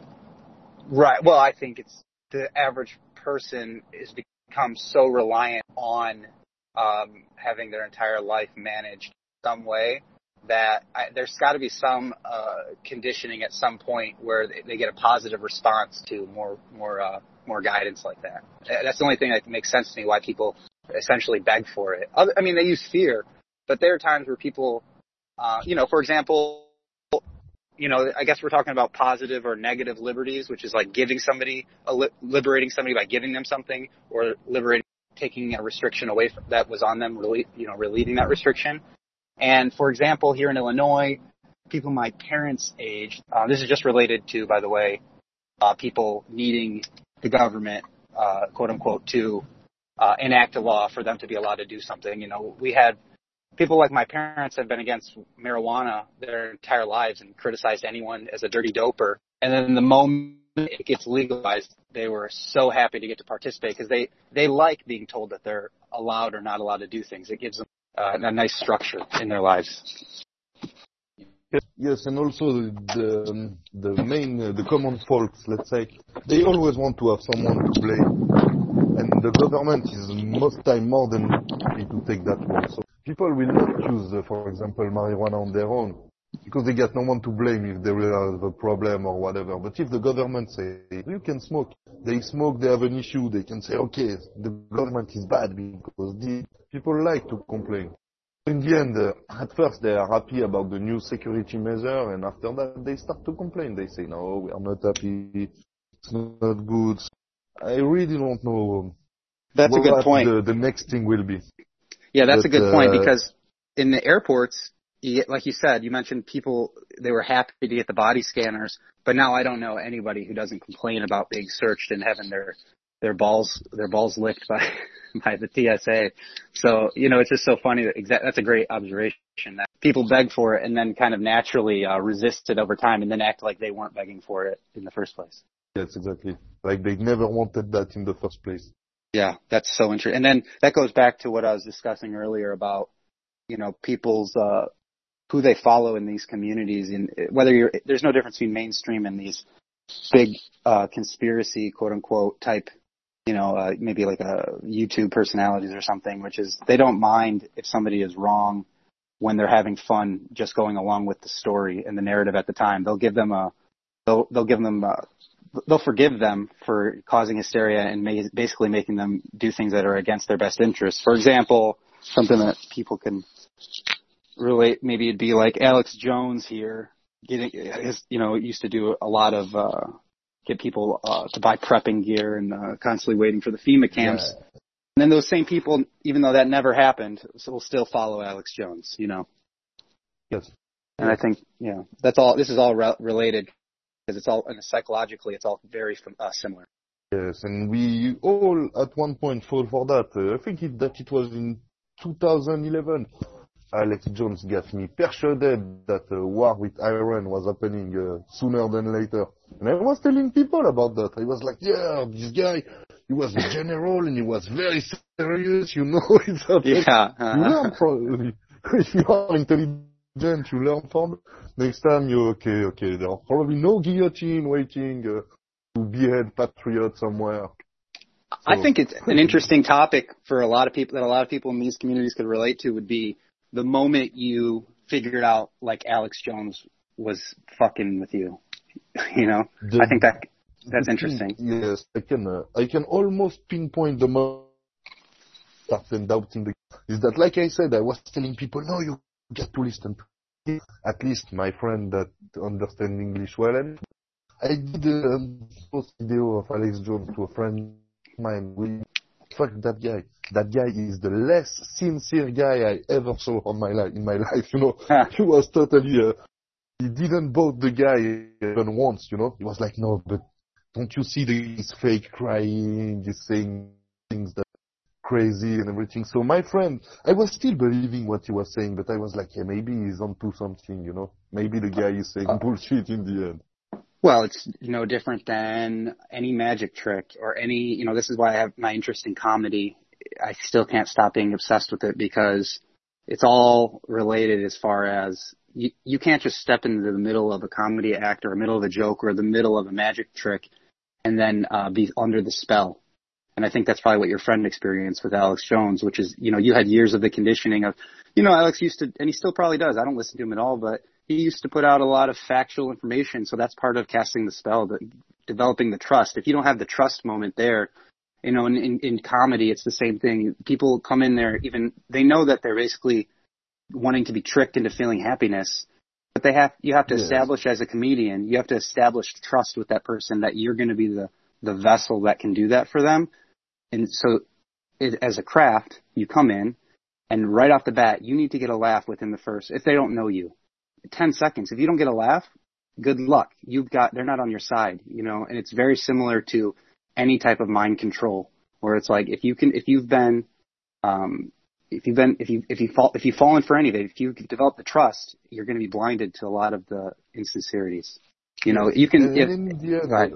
Right. Well, I think it's the average person is become so reliant on um, having their entire life managed some way that I, there's got to be some uh, conditioning at some point where they, they get a positive response to more more uh, more guidance like that. That's the only thing that makes sense to me why people essentially beg for it. Other, I mean, they use fear, but there are times where people, uh, you know, for example, you know, I guess we're talking about positive or negative liberties, which is like giving somebody, a li- liberating somebody by giving them something, or liberating, taking a restriction away from, that was on them, really, you know, relieving that restriction. And for example, here in Illinois, people my parents' age, uh, this is just related to, by the way, uh, people needing the government, uh, quote unquote, to uh, enact a law for them to be allowed to do something. You know, we had people like my parents have been against marijuana their entire lives and criticized anyone as a dirty doper. And then the moment it gets legalized, they were so happy to get to participate because they, they like being told that they're allowed or not allowed to do things. It gives them uh, a nice structure in their lives. Yes, and also the the, um, the main, uh, the common folks, let's say, they always want to have someone to blame. And the government is most time more than happy to take that role. So people will not use, uh, for example, marijuana on their own because they get no one to blame if they will have a problem or whatever. But if the government say, you can smoke, they smoke, they have an issue, they can say, okay, the government is bad because the people like to complain. In the end, uh, at first they are happy about the new security measure, and after that they start to complain. They say, no, we are not happy, it's not good. I really don't know that's what a good point. The, the next thing will be. Yeah, that's but, a good point uh, because in the airports, you get, like you said, you mentioned people, they were happy to get the body scanners, but now I don't know anybody who doesn't complain about being searched and having their their balls their balls licked by by the T S A. So, you know, it's just so funny that exa- that's a great observation that people beg for it and then kind of naturally uh, resist it over time and then act like they weren't begging for it in the first place. Yes, exactly. Like they never wanted that in the first place. Yeah, that's so interesting. And then that goes back to what I was discussing earlier about, you know, people's, uh, who they follow in these communities, and whether you're, there's no difference between mainstream and these big, uh, conspiracy, quote unquote, type, you know, uh, maybe like a YouTube personalities or something, which is they don't mind if somebody is wrong when they're having fun just going along with the story and the narrative at the time. They'll give them a, they'll, they'll give them a, they'll forgive them for causing hysteria and ma- basically making them do things that are against their best interests. For example, something that people can relate, maybe it'd be like Alex Jones here getting, his, you know, used to do a lot of, uh, get people, uh, to buy prepping gear and, uh, constantly waiting for the FEMA camps. Yeah. And then those same people, even though that never happened, will still follow Alex Jones, you know? Yes. And I think, you know, that's all, this is all re- related. Because it's all, and psychologically, it's all very uh, similar. Yes, and we all at one point fall for that. Uh, I think it, that it was in two thousand eleven. Alex Jones got me persuaded that a uh, war with Iran was happening uh, sooner than later. And I was telling people about that. I was like, yeah, this guy, he was a general and he was very serious, you know. It's happening. Yeah. Uh-huh. You learn from, if you are intelligent, you learn from. Next time you okay, okay. There are probably no guillotine waiting uh, to behead patriots somewhere. So. I think it's an interesting topic for a lot of people that a lot of people in these communities could relate to. Would be the moment you figured out like Alex Jones was fucking with you. You know, the, I think that that's interesting. Yes, I can. Uh, I can almost pinpoint the moment started doubting the. Is that like I said? I was telling people, no, you get to listen to. At least my friend that understands English well. And I did a post video of Alex Jones to a friend of mine. We fuck that guy. That guy is the less sincere guy I ever saw on my life in my life. You know, he was totally. Uh, he didn't bought the guy even once. You know, he was like, no, but don't you see the, he's fake crying? He's saying things that. Crazy and everything. So my friend, I was still believing what he was saying, but I was like, yeah, maybe he's onto something, you know. Maybe the guy is saying bullshit in the end. Well, it's no different than any magic trick or any, you know, this is why I have my interest in comedy. I still can't stop being obsessed with it because it's all related as far as you, you can't just step into the middle of a comedy act or the middle of a joke or the middle of a magic trick and then uh, be under the spell. And I think that's probably what your friend experienced with Alex Jones, which is, you know, you had years of the conditioning of, you know, Alex used to, and he still probably does. I don't listen to him at all, but he used to put out a lot of factual information. So that's part of casting the spell, the, developing the trust. If you don't have the trust moment there, you know, in, in, in comedy, it's the same thing. People come in there, even they know that they're basically wanting to be tricked into feeling happiness, but they have, you have to yes. establish as a comedian, you have to establish trust with that person that you're going to be the, the vessel that can do that for them. And so it, as a craft, you come in and right off the bat, you need to get a laugh within the first, if they don't know you, ten seconds. If you don't get a laugh, good luck. You've got, they're not on your side, you know, and it's very similar to any type of mind control where it's like, if you can, if you've been, um, if you've been, if you, if you fall, if you've fallen for any of it, if you develop the trust, you're going to be blinded to a lot of the insincerities. You know, you can, if, go ahead.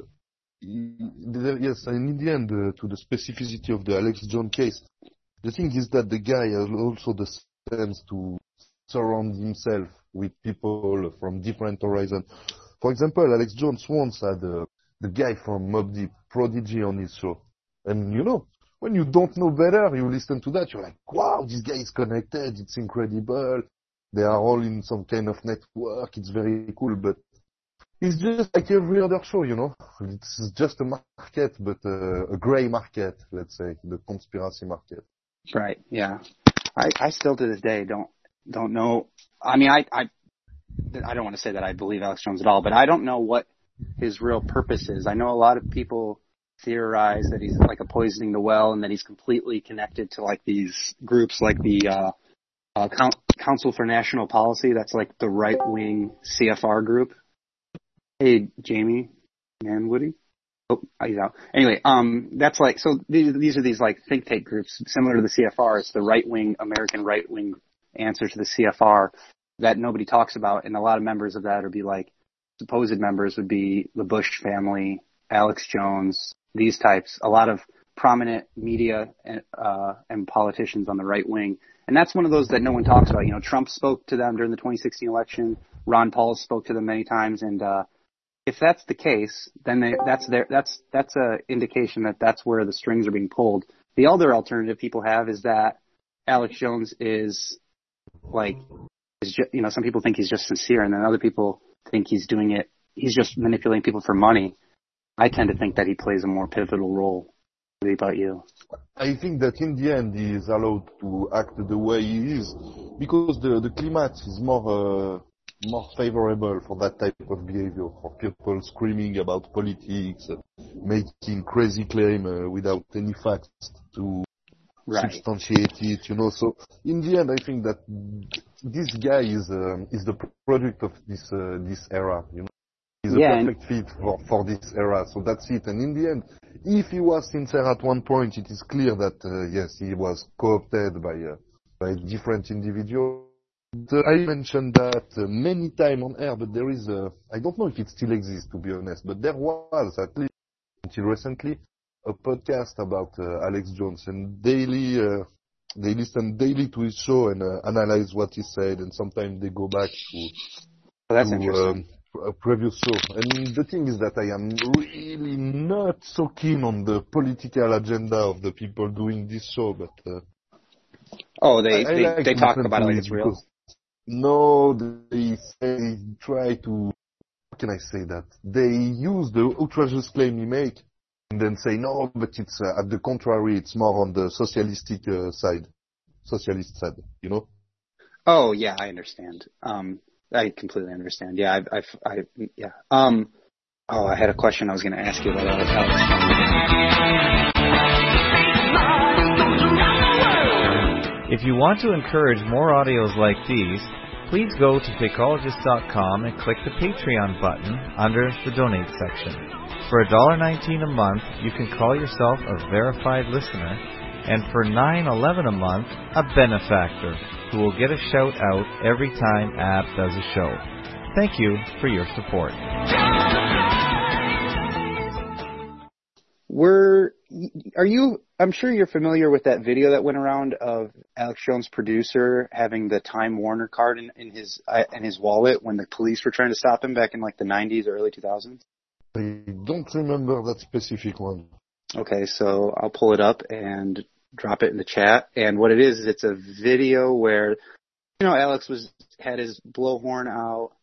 Yes, and in the end, uh, to the specificity of the Alex Jones case, the thing is that the guy has also the sense to surround himself with people from different horizons. For example, Alex Jones once had uh, the guy from Mobb Deep, Prodigy, on his show. And you know, when you don't know better, you listen to that, you're like, wow, this guy is connected, it's incredible. They are all in some kind of network, it's very cool, but it's just like every other show, you know. It's just a market, but uh, a grey market, let's say, the conspiracy market. Right. Yeah. I, I still to this day don't don't know. I mean, I I I don't want to say that I believe Alex Jones at all, but I don't know what his real purpose is. I know a lot of people theorize that he's like a poisoning the well, and that he's completely connected to like these groups, like the uh, uh, Council for National Policy. That's like the right wing C F R group. Hey, Jamie and Woody. Oh, he's out. Anyway, um, that's like, so these, these are these like think tank groups similar to the C F R. It's the right wing, American right wing answer to the C F R that nobody talks about. And a lot of members of that would be like, supposed members would be the Bush family Alex Jones, these types, a lot of prominent media and, uh, and politicians on the right wing. And that's one of those that no one talks about. You know, Trump spoke to them during the twenty sixteen election. Ron Paul spoke to them many times. And, uh, if that's the case, then they, that's their, that's, that's a indication that that's where the strings are being pulled. The other alternative people have is that Alex Jones is like, is just, you know, some people think he's just sincere, and then other people think he's doing it, he's just manipulating people for money. I tend to think that he plays a more pivotal role. What about you? I think that in the end he is allowed to act the way he is because the, the climate is more, uh, more favorable for that type of behavior, for people screaming about politics, uh, making crazy claims uh, without any facts to right. substantiate it, you know. So in the end, I think that this guy is uh, is the product of this uh, this era, you know. He's yeah, a perfect fit for, for this era, so that's it. And in the end, if he was sincere at one point, it is clear that, uh, yes, he was co-opted by, uh, by different individuals. Uh, I mentioned that uh, many times on air, but there is a, I don't know if it still exists, to be honest, but there was, at least until recently, a podcast about uh, Alex Jones, and daily, uh, they listen daily to his show and uh, analyze what he said, and sometimes they go back to, oh, that's to interesting. Um, a previous show. And the thing is that I am really not so keen on the political agenda of the people doing this show, but uh, oh, they I, they, I like they talk about it like it's real. No, they say, try to, how can I say that? They use the outrageous claim he make and then say, no, but it's, uh, at the contrary, it's more on the socialistic uh, side, socialist side, you know? Oh, yeah, I understand. Um, I completely understand. Yeah, I, I, I yeah. Um, oh, I had a question I was going to ask you about Alex. If you want to encourage more audios like these, please go to fakeologist dot com and click the Patreon button under the Donate section. For one dollar nineteen a month, you can call yourself a verified listener, and for nine eleven a month, a benefactor, who will get a shout out every time Ab does a show. Thank you for your support. Were, are you, I'm sure you're familiar with that video that went around of Alex Jones' producer having the Time Warner card in, in his uh, in his wallet when the police were trying to stop him back in like the nineties or early two thousands? I don't remember that specific one. Okay, so I'll pull it up and drop it in the chat. And what it is, is it's a video where, you know, Alex was had his blowhorn out,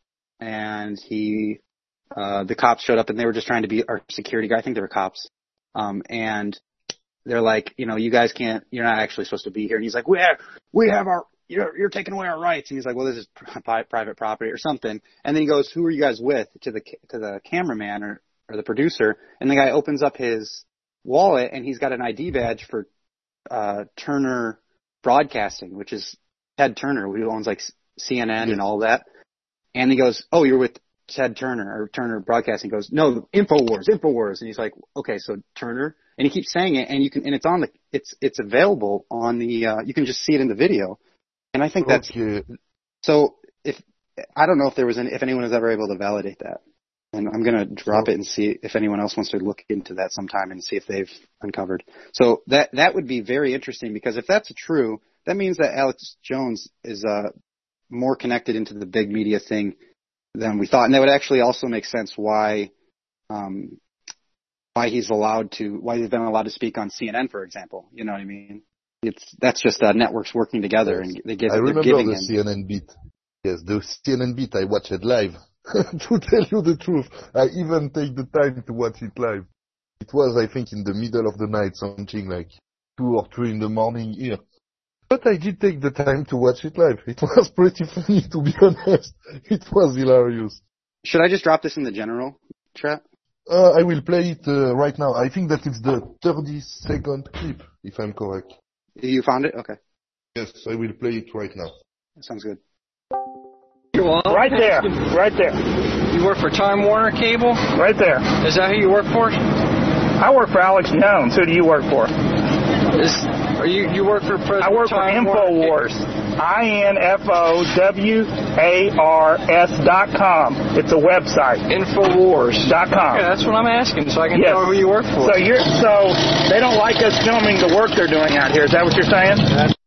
and he, uh, the cops showed up, and they were just trying to be our security guy. I think they were cops. Um, and they're like, you know, you guys can't, you're not actually supposed to be here. And he's like, we have, we have our, you're, you're taking away our rights. And he's like, well, this is pri- private property or something. And then he goes, who are you guys with? To the, to the cameraman or, or the producer. And the guy opens up his wallet, and he's got an I D badge for, uh, Turner Broadcasting, which is Ted Turner, who owns like C N N and all that. And he goes, oh, you're with Ted Turner or Turner Broadcasting. He goes, no, InfoWars, InfoWars. And he's like, okay, so Turner. And he keeps saying it, and you can, and it's on the, it's, it's available on the, uh, you can just see it in the video. And I think that's, okay. So if, I don't know if there was any, if anyone was ever able to validate that. And I'm going to drop oh. it and see if anyone else wants to look into that sometime and see if they've uncovered. So that, that would be very interesting, because if that's true, that means that Alex Jones is, uh, more connected into the big media thing than we thought. And that would actually also make sense why, um, why he's allowed to, why he's been allowed to speak on C N N, for example. You know what I mean? It's, that's just, uh, networks working together, and they give, I remember giving the him. C N N beat. Yes, the C N N beat, I watched it live. To tell you the truth, I even take the time to watch it live. It was, I think, in the middle of the night, something like two or three in the morning here. But I did take the time to watch it live. It was pretty funny, to be honest. It was hilarious. Should I just drop this in the general chat? Uh, I will play it uh, right now. I think that it's the thirty second clip, if I'm correct. You found it? Okay. Yes, I will play it right now. That sounds good. Right there, right there. You work for Time Warner Cable? Right there. Is that who you work for? I work for Alex Jones. Who do you work for? Is Are you you work for President I work for Time Warner? InfoWars. I N F O W A R S dot com. It's a website. InfoWars. Dot com. Okay, that's what I'm asking, so I can Yes. know who you work for. So you're so they don't like us filming the work they're doing out here. Is that what you're saying?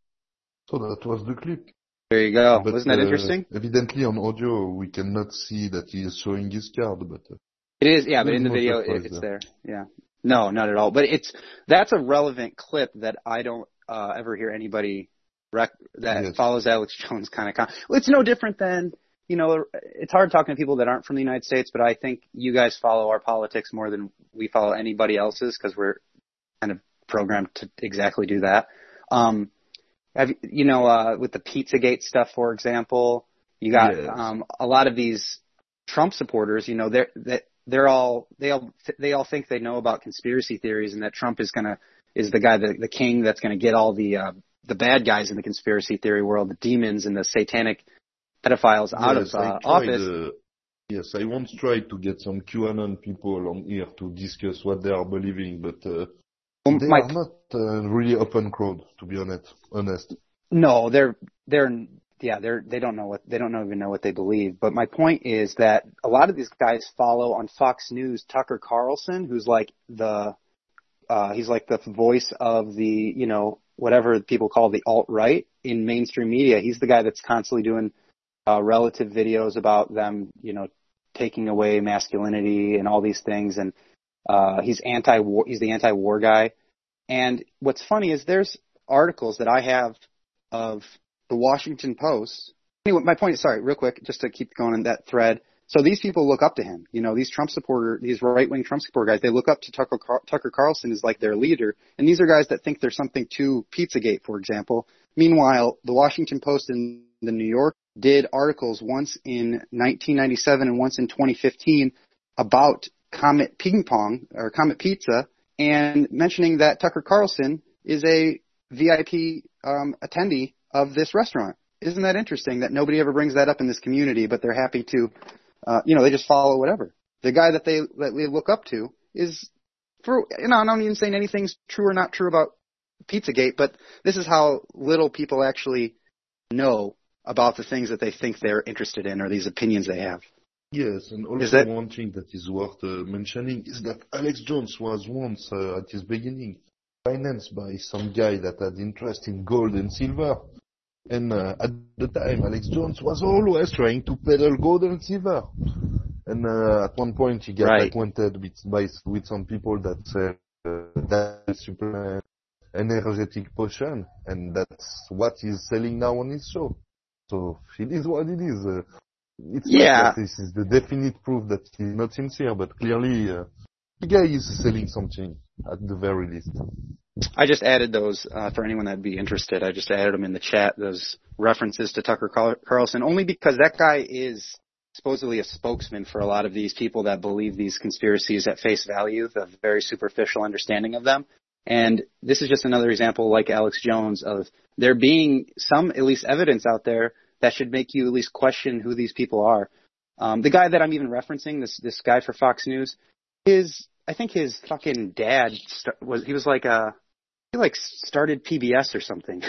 So that was the clip. There you go. But, Wasn't that uh, interesting? Evidently on audio we cannot see that he is showing his card, but uh, It is, yeah, but in the no video surprise it, it's there. there. Yeah. No, not at all. But it's that's a relevant clip that I don't uh, ever hear anybody rec- that Yes. follows Alex Jones kind of. Con- well, it's no different than you know. It's hard talking to people that aren't from the United States, but I think you guys follow our politics more than we follow anybody else's because we're kind of programmed to exactly do that. Um, have you you know uh, with the Pizzagate stuff, for example, you got Yes. um, a lot of these Trump supporters. You know, they're that. They're all they all they all think they know about conspiracy theories and that Trump is gonna is the guy the, the king that's gonna get all the uh, the bad guys in the conspiracy theory world, the demons and the satanic pedophiles out yes, of uh, I tried, office. uh, yes, I once tried to get some QAnon people on here to discuss what they are believing, but uh, Well, they my- are not uh, really open crowd, to be honest. Honest. No, they're they're yeah they're they don't know what they don't even know what they believe. But my point is that a lot of these guys follow on Fox News Tucker Carlson, who's like the uh, he's like the voice of the you know whatever people call the alt-right in mainstream media. He's the guy that's constantly doing uh, relative videos about them you know taking away masculinity and all these things, and uh, he's anti-war. He's the anti-war guy. And what's funny is there's articles that I have of the Washington Post. Anyway, my point is, sorry, real quick, just to keep going on that thread. So these people look up to him. You know, these Trump supporter, these right-wing Trump supporter guys, they look up to Tucker, Car- Tucker Carlson as like their leader. And these are guys that think there's something to Pizzagate, for example. Meanwhile, the Washington Post and the New York did articles once in nineteen ninety-seven and once in twenty fifteen about Comet Ping Pong or Comet Pizza and mentioning that Tucker Carlson is a V I P um, attendee of this restaurant. Isn't that interesting that nobody ever brings that up in this community, but they're happy to, uh, you know, they just follow whatever. The guy that they that they look up to is, for you know, I'm not even saying anything's true or not true about Pizzagate, but this is how little people actually know about the things that they think they're interested in or these opinions they have. Yes, and also that- one thing that is worth uh, mentioning is that Alex Jones was once, uh, at his beginning, financed by some guy that had interest in gold and silver. And uh, at the time, Alex Jones was always trying to peddle gold and silver. And uh, at one point, he got Right. acquainted with, by, with some people that said uh, that super energetic potion, and that's what he's selling now on his show. So it is what it is. Uh, it's Yeah. not that this is the definite proof that he's not sincere, but clearly uh, the guy is selling something at the very least. I just added those uh, for anyone that'd be interested. I just added them in the chat, those references to Tucker Carl- Carlson, only because that guy is supposedly a spokesman for a lot of these people that believe these conspiracies at face value, the very superficial understanding of them. And this is just another example, like Alex Jones, of there being some, at least, evidence out there that should make you at least question who these people are. Um, the guy that I'm even referencing, this this guy for Fox News, is I think his fucking dad st- was he was like a he like started P B S or something.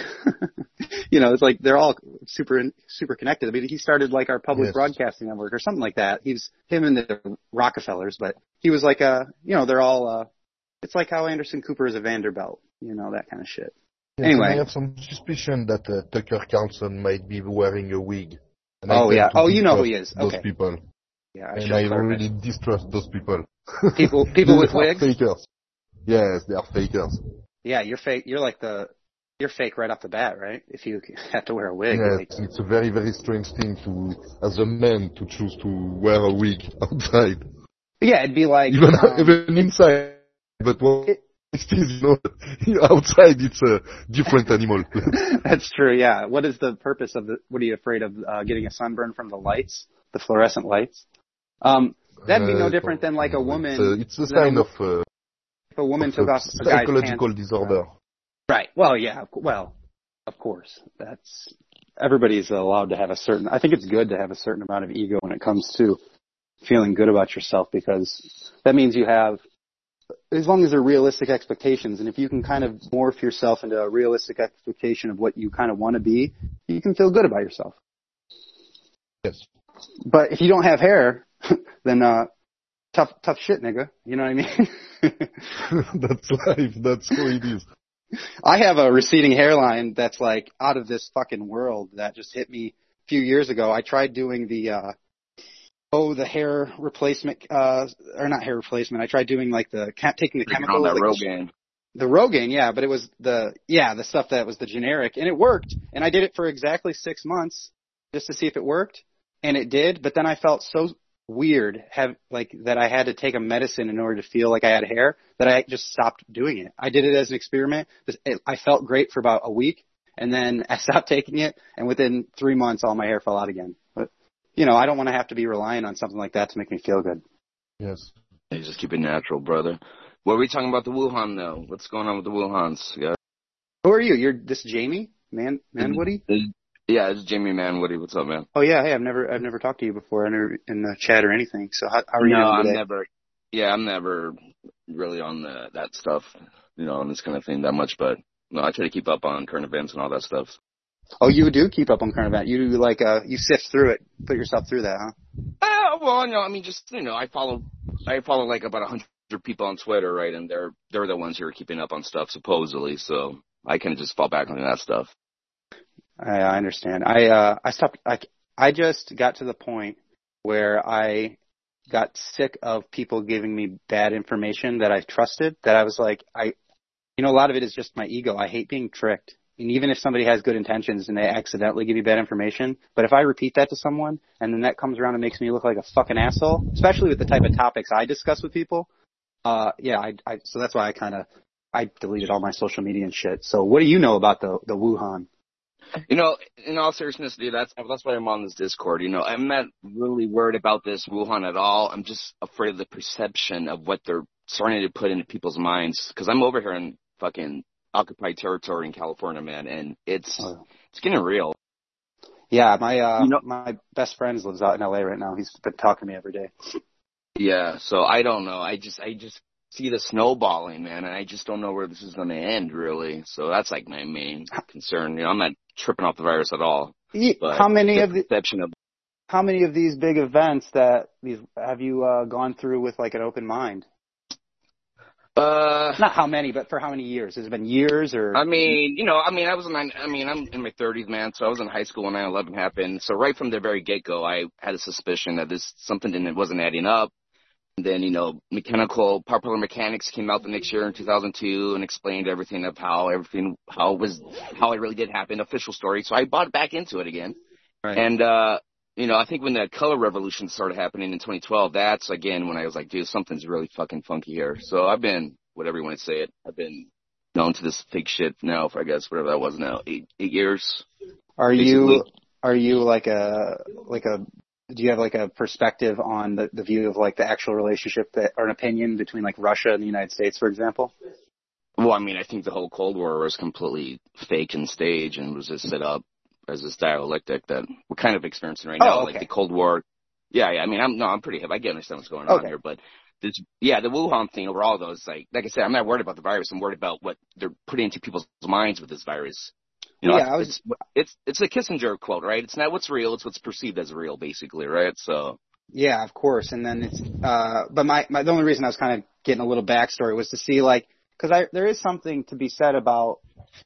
You know, it's like they're all super super connected. I mean, he started like our public Yes. broadcasting network or something like that. He's him and the Rockefellers, but he was like a you know they're all. Uh, it's like how Anderson Cooper is a Vanderbilt, you know, that kind of shit. Yes, Anyway. and I have some suspicion that uh, Tucker Carlson might be wearing a wig. And I Oh, tend yeah. to Oh, you know who distrust he is. Those Okay. people. Yeah, I and should I clarify. really distrust those people. People- people with They are wigs? fakers. Yes, they are fakers. Yeah, you're fake. You're like the you're fake right off the bat, right? If you have to wear a wig. Yes, like, it's a very, very strange thing to, as a man, to choose to wear a wig outside. yeah, it'd be like Even, um, even inside. But what it is, you know, outside it's a different animal. that's true. Yeah. What is the purpose of the? What are you afraid of? Uh, getting a sunburn from the lights, the fluorescent lights? Um, that'd be no Uh, different than like a woman. It's a, it's a than a sign wo- of, uh, if a woman of took a off a guy's psychological pants. disorder. Right. Well, yeah. of cou- Well, of course. That's everybody's allowed to have a certain. I think it's good to have a certain amount of ego when it comes to feeling good about yourself because that means you have as long as they're realistic expectations, and if you can kind of morph yourself into a realistic expectation of what you kind of want to be, you can feel good about yourself. Yes. But if you don't have hair, then uh, tough, tough shit, nigga. You know what I mean? That's life. That's how it is. I have a receding hairline that's like out of this fucking world that just hit me a few years ago. I tried doing the, uh, oh, the hair replacement, uh, or not hair replacement. I tried doing like the, taking the chemical. On that like Rogaine. The Rogaine, yeah, but it was the, yeah, the stuff that was the generic, and it worked. And I did it for exactly six months just to see if it worked, and it did. But then I felt so weird, have like that I had to take a medicine in order to feel like I had hair, that I just stopped doing it. I did it as an experiment. I felt great for about a week, and then I stopped taking it, and within three months, all my hair fell out again. But, you know, I don't want to have to be relying on something like that to make me feel good. Yes. You just keep it natural, brother. What are we talking about the Wuhan, though? What's going on with the Wuhans? Yeah. Who are you? You're this Jamie? Man, Manwoody? Yeah, it's Jamie Manwoody. What's up, man? Oh yeah, hey, I've never, I've never talked to you before in, in the chat or anything. So how, how are you no, doing I'm today? never. Yeah, I'm never really on the, that stuff, you know, on this kind of thing that much. But no, I try to keep up on current events and all that stuff. Oh, you do keep up on current events. You do like, uh, you sift through it, put yourself through that, huh? Uh, well, no, I mean, just you know, I follow, I follow like about a hundred people on Twitter, right? And they're they're the ones who are keeping up on stuff supposedly. So I can just fall back on that stuff. I, I understand. I uh I stopped. I I just got to the point where I got sick of people giving me bad information that I trusted. That I was like, I, you know, a lot of it is just my ego. I hate being tricked. And even if somebody has good intentions and they accidentally give you bad information, but if I repeat that to someone and then that comes around and makes me look like a fucking asshole, especially with the type of topics I discuss with people, uh, yeah, I, I so that's why I kind of I deleted all my social media and shit. So what do you know about the the Wuhan? You know, in all seriousness, dude, that's that's why I'm on this Discord. You know, I'm not really worried about this Wuhan at all. I'm just afraid of the perception of what they're starting to put into people's minds. Because I'm over here in fucking occupied territory in California, man, and it's oh. it's getting real. Yeah, my uh, you know, my best friend lives out in L A right now. He's been talking to me every day. Yeah, so I don't know. I just I just see the snowballing, man, and I just don't know where this is going to end, really. So that's like my main concern. You know, I'm not tripping off the virus at all. But how many the of the perception of how many of these big events that these have you uh, gone through with like an open mind? Uh, not how many, but for how many years? Has it been years or? I mean, you know, I mean, I was in, I mean, I'm in my thirties, man. So I was in high school when nine eleven happened. So right from the very get go, I had a suspicion that this something didn't wasn't adding up. And then, you know, mechanical popular mechanics came out the next year in two thousand two and explained everything of how everything, how it was, how it really did happen, official story. So I bought back into it again. Right. And, uh, you know, I think when the color revolution started happening in twenty twelve, that's again when I was like, dude, something's really fucking funky here. So I've been, whatever you want to say it, I've been known to this fake shit now for, I guess, whatever that was now, eight, eight years. Are basically. you, are you like a, like a, do you have like a perspective on the, the view of like the actual relationship that, or an opinion between like Russia and the United States, for example? Well, I mean, I think the whole Cold War was completely fake and staged and was just set up as this dialectic that we're kind of experiencing right now. Oh, okay. Like the Cold War. Yeah, yeah. I mean, I'm, no, I'm pretty hip. I get understand what's going Okay. on here, but this, yeah, the Wuhan thing overall though is like, like I said, I'm not worried about the virus. I'm worried about what they're putting into people's minds with this virus. You know, yeah, I was. It's, it's it's a Kissinger quote, right? It's not what's real; it's what's perceived as real, basically, right? So. Yeah, of course. And then it's. Uh, but my, my the only reason I was kind of getting a little backstory was to see like because I there is something to be said about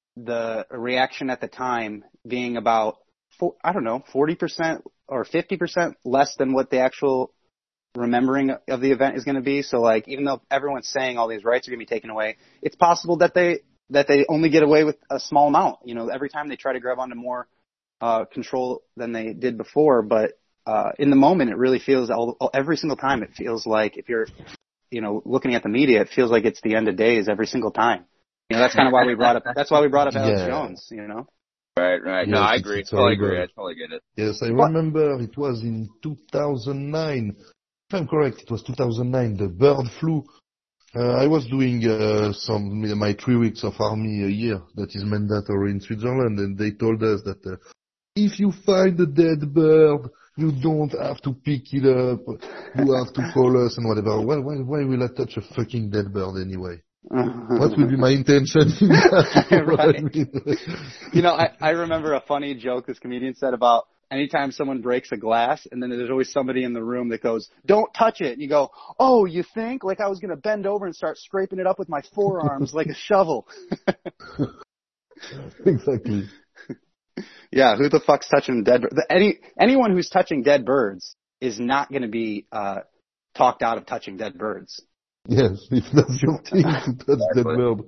the reaction at the time being about four, I don't know forty percent or fifty percent less than what the actual remembering of the event is going to be. So like even though everyone's saying all these rights are going to be taken away, it's possible that they. that they only get away with a small amount. You know, every time they try to grab onto more uh, control than they did before. But uh, in the moment, it really feels, all, every single time, it feels like if you're, you know, looking at the media, it feels like it's the end of days every single time. You know, that's kind of why we brought up, that's why we brought up Alex Yeah. Jones, you know? Right, right. No, Yes, I it's- agree. it's Totally horrible. agree. I totally get it. Yes, I remember it was in two thousand nine. If I'm correct, it was two thousand nine, the bird flu. Uh, I was doing uh, some my three weeks of army a year that is mandatory in Switzerland, and they told us that uh, if you find a dead bird, you don't have to pick it up. You have to call us and whatever. Why, why, why will I touch a fucking dead bird anyway? What will be my intention in that? You know what I mean? You know, I, I remember a funny joke this comedian said about anytime someone breaks a glass, and then there's always somebody in the room that goes, don't touch it. And you go, oh, you think? Like I was going to bend over and start scraping it up with my forearms like a shovel. Exactly. Yeah, who the fuck's touching dead birds? Any, anyone who's touching dead birds is not going to be uh, talked out of touching dead birds. Yes, if that's your thing to touch dead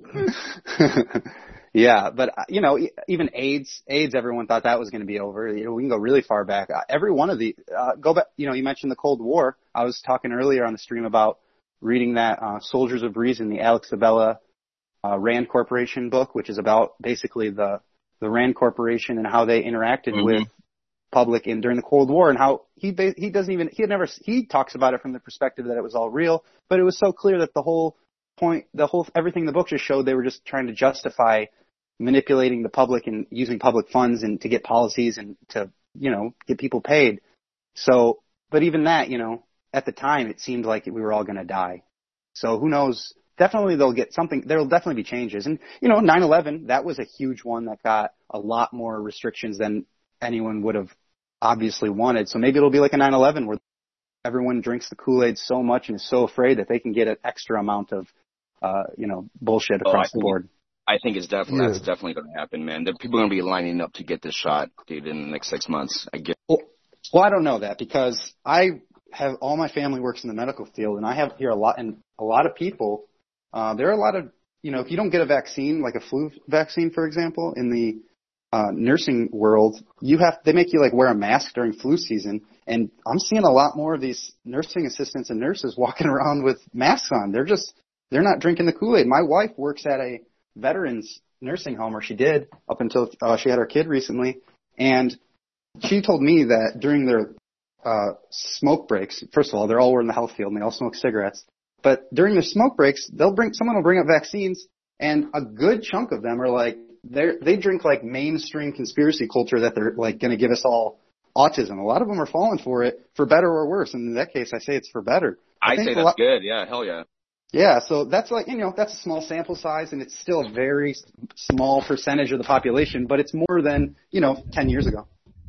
bird. Yeah, but, you know, even AIDS, AIDS, everyone thought that was going to be over. You know, we can go really far back. Uh, every one of the, uh, go back, you know, you mentioned the Cold War. I was talking earlier on the stream about reading that uh, Soldiers of Reason, the Alex Abella uh, Rand Corporation book, which is about basically the, the Rand Corporation and how they interacted mm-hmm. with public in during the Cold War, and how he he doesn't even, he had never, he talks about it from the perspective that it was all real, but it was so clear that the whole point, the whole, everything in the book just showed they were just trying to justify manipulating the public and using public funds and to get policies and to, you know, get people paid. So, but even that, you know, at the time it seemed like we were all going to die. So who knows? Definitely they'll get something, there'll definitely be changes. And, you know, nine eleven, that was a huge one that got a lot more restrictions than anyone would have obviously wanted. So maybe it'll be like a nine eleven where everyone drinks the Kool-Aid so much and is so afraid that they can get an extra amount of, uh, you know, bullshit across oh, the board. I think it's definitely, Yeah. that's definitely going to happen, man. The people are going to be lining up to get this shot, dude, in the next six months. I get. Well, well, I don't know that because I have, all my family works in the medical field, and I have here a lot, and a lot of people, uh, there are a lot of, you know, if you don't get a vaccine, like a flu vaccine, for example, in the uh, nursing world, you have, they make you like wear a mask during flu season, and I'm seeing a lot more of these nursing assistants and nurses walking around with masks on. They're just, they're not drinking the Kool-Aid. My wife works at a veterans nursing home, or she did up until uh, she had her kid recently, and she told me that during their uh smoke breaks, first of all, they're all in the health field and they all smoke cigarettes, but during their smoke breaks, they'll bring someone will bring up vaccines, and a good chunk of them are like they they drink like mainstream conspiracy culture that they're like going to give us all autism. A lot of them are falling for it, for better or worse, and in that case I say it's for better. I, I think say that's lot- good. Yeah, hell yeah. Yeah, so that's like, you know, that's a small sample size, and it's still a very small percentage of the population, but it's more than, you know, ten years ago.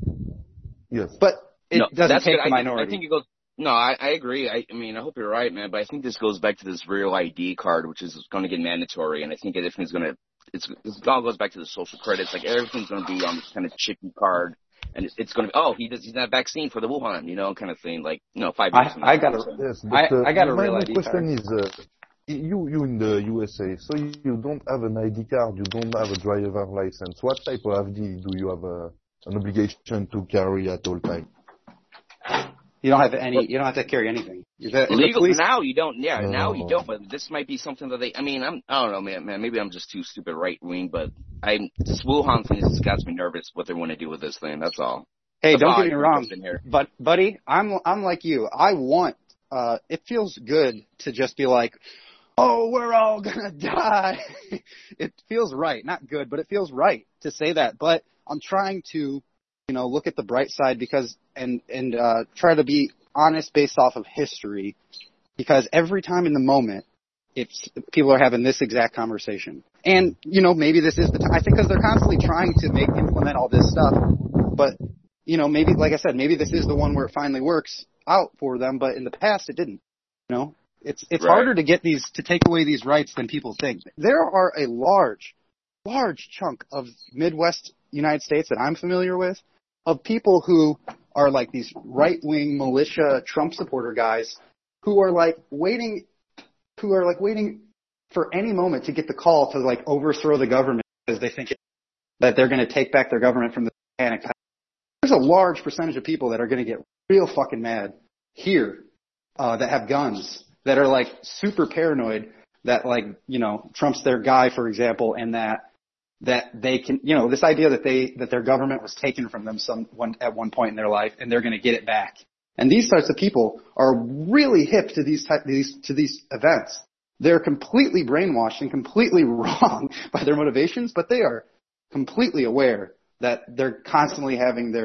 Yes. But it no, doesn't that's take good. the I think, minority. I think it goes, no, I, I agree. I, I mean, I hope you're right, man, but I think this goes back to this real I D card, which is going to get mandatory, and I think everything's going to, it's, it all goes back to the social credits. Like, everything's going to be on this kind of chippy card. And it's, it's going to be, oh, he does, he's not vaccine for the Wuhan, you know, kind of thing. Like, you know, five years. I, I got a, Yes, but, I, uh, I got a my, real my I D question card. is, uh, you you in the U S A, so you don't have an I D card, you don't have a driver license. What type of I D do you have a, an obligation to carry at all times? You don't have any, you don't have to carry anything. The, Legal police, now, you don't. Yeah, No. now you don't. But this might be something that they. I mean, I'm. I don't know, man. Man, maybe I'm just too stupid right wing. But I this Wuhan thing just got me nervous. What they want to do with this thing. That's all. Hey, That's don't all get I me wrong, in here. but buddy, I'm I'm like you. I want. Uh, it feels good to just be like, oh, we're all gonna die. It feels right, not good, but it feels right to say that. But I'm trying to, you know, look at the bright side because and and uh, try to be honest based off of history, because every time in the moment, it's people are having this exact conversation, and you know maybe this is the time. I think because they're constantly trying to make implement all this stuff, but you know maybe like I said, maybe this is the one where it finally works out for them. But in the past, it didn't. You know, it's it's Right. harder to get these to take away these rights than people think. There are a large, large chunk of Midwest United States that I'm familiar with of people who are like these right-wing militia Trump supporter guys who are like waiting, who are like waiting for any moment to get the call to like overthrow the government because they think that they're going to take back their government from the panic. There's a large percentage of people that are going to get real fucking mad here uh, that have guns that are like super paranoid that like, you know, Trump's their guy, for example, and that that they can, you know, this idea that they, that their government was taken from them some one, at one point in their life and they're going to get it back. And these types of people are really hip to these type, these, to these events. They're completely brainwashed and completely wrong by their motivations, but they are completely aware that they're constantly having their, uh,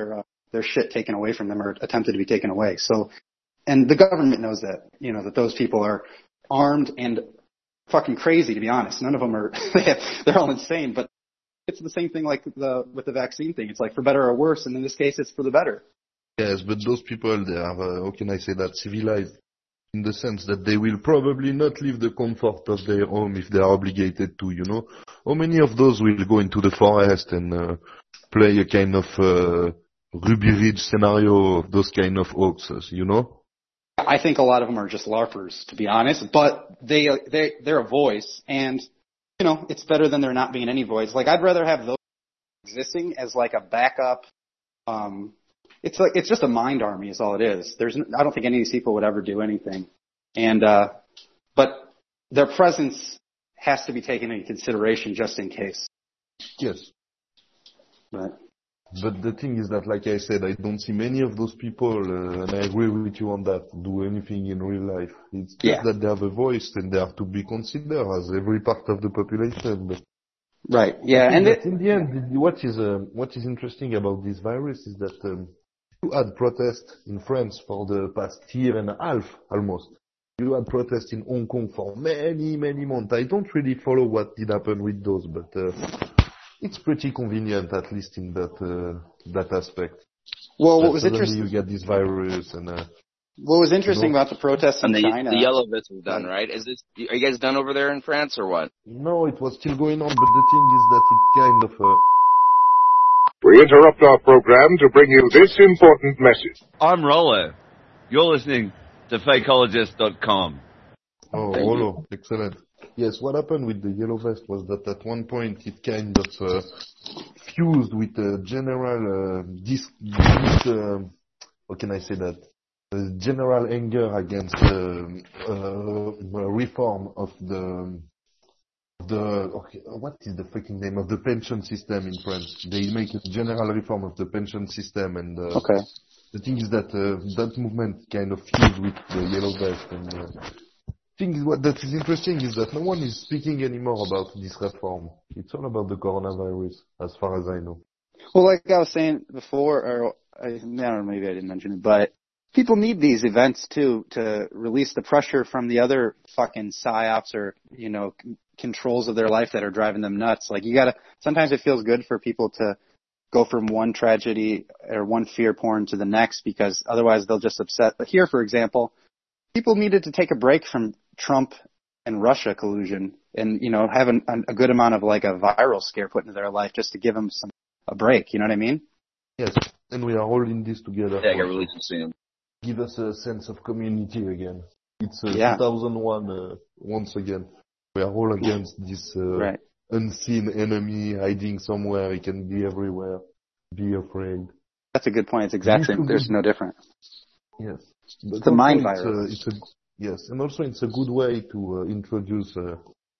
their shit taken away from them or attempted to be taken away. So, and the government knows that, you know, that those people are armed and fucking crazy, to be honest. None of them are, they're all insane, but it's the same thing like the, with the vaccine thing. It's like for better or worse, and in this case, it's for the better. Yes, but those people, they are, uh, how can I say that, civilized, in the sense that they will probably not leave the comfort of their home if they are obligated to, you know. How many of those will go into the forest and uh, play a kind of uh, Ruby Ridge scenario of those kind of hoaxes, you know? I think a lot of them are just LARPers, to be honest, but they, they, they're a voice, and, you know, it's better than there not being any voice. Like, I'd rather have those existing as like a backup, um, it's like, it's just a mind army is all it is. There's, I don't think any of these people would ever do anything. And, uh, but their presence has to be taken into consideration just in case. Yes. But, But the thing is that, like I said, I don't see many of those people, uh, and I agree with you on that, do anything in real life. It's just yeah. that they have a voice and they have to be considered as every part of the population. But right, yeah. And it, in the end, what is, uh, what is interesting about this virus is that um, you had protests in France for the past year and a half, almost. You had protests in Hong Kong for many, many months. I don't really follow what did happen with those, but uh, it's pretty convenient, at least in that uh, that aspect. Well, what that was suddenly interesting? You get this virus, and uh, what was interesting you know, about the protests in and the, China? the yellow vest was done, right? Is this? Are you guys done over there in France or what? No, it was still going on, but the thing is that it kind of. Uh, We interrupt our program to bring you this important message. I'm Rollo. You're listening to fakeologist dot com. Oh, Rollo, excellent. Yes, what happened with the yellow vest was that at one point it kind of uh, fused with a general, uh, dis, dis uh, how can I say that, a general anger against the uh, uh, reform of the, the, okay, what is the fucking name of the pension system in France? They make a general reform of the pension system, and uh, okay. the thing is that uh, that movement kind of fused with the yellow vest, and uh, thing is, what that is interesting is that no one is speaking anymore about this reform. It's all about the coronavirus, as far as I know. Well, like I was saying before, or I, I don't know, maybe I didn't mention it, but people need these events too to release the pressure from the other fucking psyops or, you know, c- controls of their life that are driving them nuts. Like you gotta, sometimes it feels good for people to go from one tragedy or one fear porn to the next because otherwise they'll just upset. But here, for example, people needed to take a break from Trump and Russia collusion and, you know, have an, a good amount of like a viral scare put into their life just to give them some, a break. You know what I mean? Yes. And we are all in this together. Yeah, I got really soon. Give us a sense of community again. It's uh, yeah. two thousand one uh, once again. We are all against this uh, right. unseen enemy hiding somewhere. He can be everywhere. Be afraid. That's a good point. It's exactly, there's no difference. Yes. But it's a mind it's virus. A, it's a, yes, and also it's a good way to uh, introduce uh,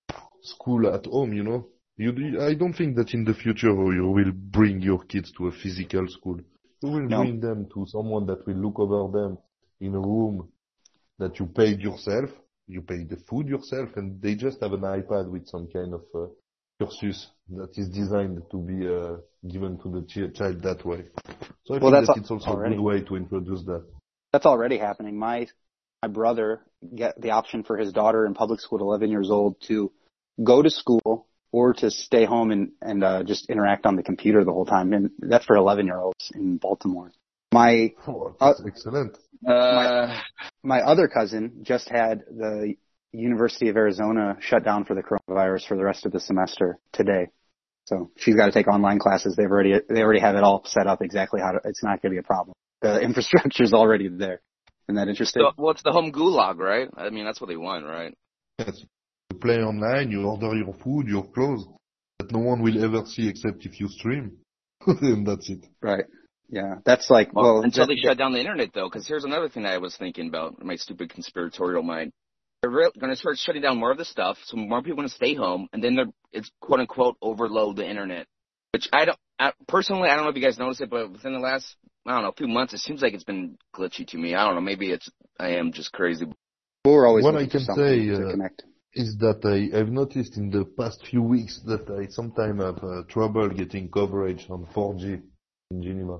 school at home, you know. You, I don't think that in the future you will bring your kids to a physical school. You will no. bring them to someone that will look over them in a room that you paid yourself. You pay the food yourself, and they just have an iPad with some kind of uh, cursus that is designed to be uh, given to the ch- child that way. So I well, think that's that it's also already. a good way to introduce that. That's already happening. My my brother get the option for his daughter in public school at eleven years old to go to school or to stay home and, and uh, just interact on the computer the whole time. And that's for eleven-year-olds in Baltimore. My oh, that's uh, excellent. Uh, my, my other cousin just had the University of Arizona shut down for the coronavirus for the rest of the semester today. So she's got to take online classes. They've already they already have it all set up exactly how to. It's not going to be a problem. The infrastructure's already there. Isn't that interesting? So, well, it's the home gulag, right? I mean, that's what they want, right? Yes. You play online, you order your food, your clothes, that no one will ever see except if you stream. And that's it. Right. Yeah. That's like, well... well until that, they shut down the internet, though, because here's another thing I was thinking about in my stupid conspiratorial mind. They're re- going to start shutting down more of the stuff, so more people are going to stay home, and then they're, it's quote-unquote overload the internet. Which I don't... I, personally, I don't know if you guys noticed it, but within the last... I don't know, a few months, it seems like it's been glitchy to me. I don't know, maybe it's, I am just crazy. We're always what I can say uh, is that I, I've noticed in the past few weeks that I sometimes have uh, trouble getting coverage on four G in Geneva.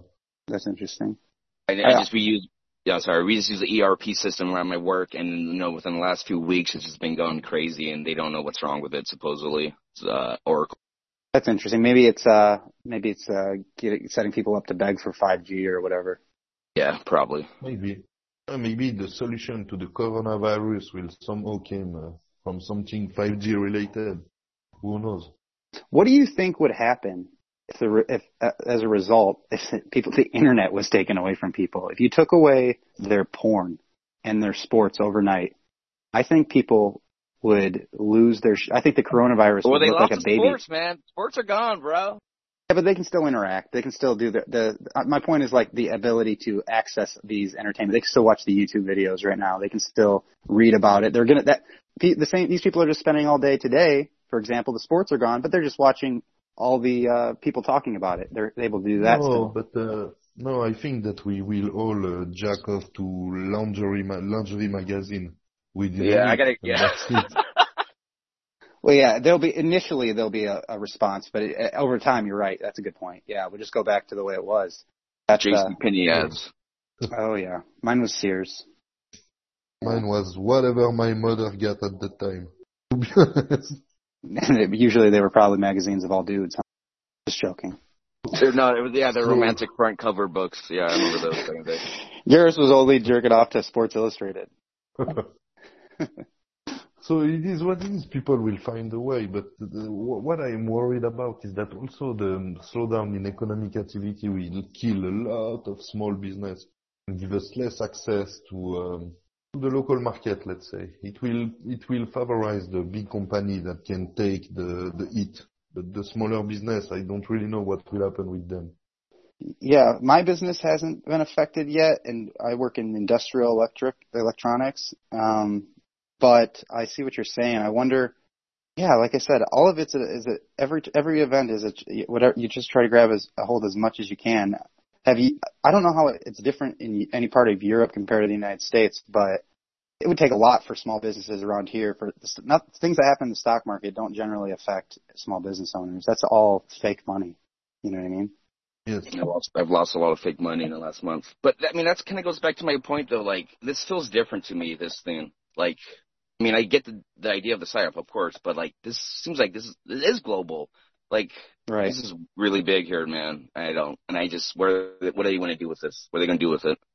That's interesting. And I just we use yeah sorry we just use the E R P system around my work, and you know within the last few weeks it's just been going crazy, and they don't know what's wrong with it supposedly. It's, uh, Oracle. That's interesting. Maybe it's uh maybe it's uh getting, setting people up to beg for five G or whatever. Yeah, probably. Maybe. Uh, maybe the solution to the coronavirus will somehow came uh, from something five G related. Who knows? What do you think would happen if the if uh, as a result if people the internet was taken away from people? If you took away their porn and their sports overnight, I think people would lose their. Sh- I think the coronavirus Well, would they look lost like a the baby. sports, man. Sports are gone, bro. Yeah, but they can still interact. They can still do the, the, uh, my point is like the ability to access these entertainment. They can still watch the YouTube videos right now. They can still read about it. They're gonna, that, the same, these people are just spending all day today. For example, the sports are gone, but they're just watching all the, uh, people talking about it. They're able to do that no, still. but, uh, no, I think that we will all uh, jack off to lingerie, ma- lingerie magazine. With Yeah, I gotta, yeah. Well, yeah, there'll be, initially there'll be a, a response, but it, over time, you're right. That's a good point. Yeah, we'll just go back to the way it was. That's, Jason uh, Penny ads. Oh, yeah. Mine was Sears. Mine was whatever my mother got at the time. To be honest. And it, usually they were probably magazines of all dudes. Huh? Just joking. They're not, it was, yeah, they're romantic front cover books. Yeah, I remember those kind of things. Yours was only jerking off to Sports Illustrated. So it is what it is. People will find a way, but the, what I am worried about is that also the slowdown in economic activity will kill a lot of small business and give us less access to, um, to the local market. Let's say it will it will favorize the big company that can take the the hit, but the smaller business, I don't really know what will happen with them. Yeah, my business hasn't been affected yet, and I work in industrial electric electronics. Um, But I see what you're saying. I wonder, yeah, like I said, all of it's a, is a, every every event is a, whatever you just try to grab as a hold as much as you can. Have you? I don't know how it's different in any part of Europe compared to the United States, but it would take a lot for small businesses around here. For not things that happen in the stock market don't generally affect small business owners. That's all fake money. You know what I mean? Yes. I've lost, I've lost a lot of fake money in the last month. But I mean, that's kind of goes back to my point though. Like this feels different to me. This thing, like. I mean, I get the, the idea of the psyop, of course, but like this seems like this is this is global. Like right. This is really big here, man. I don't, and I just where what do they want to do with this? What are they going to do with it?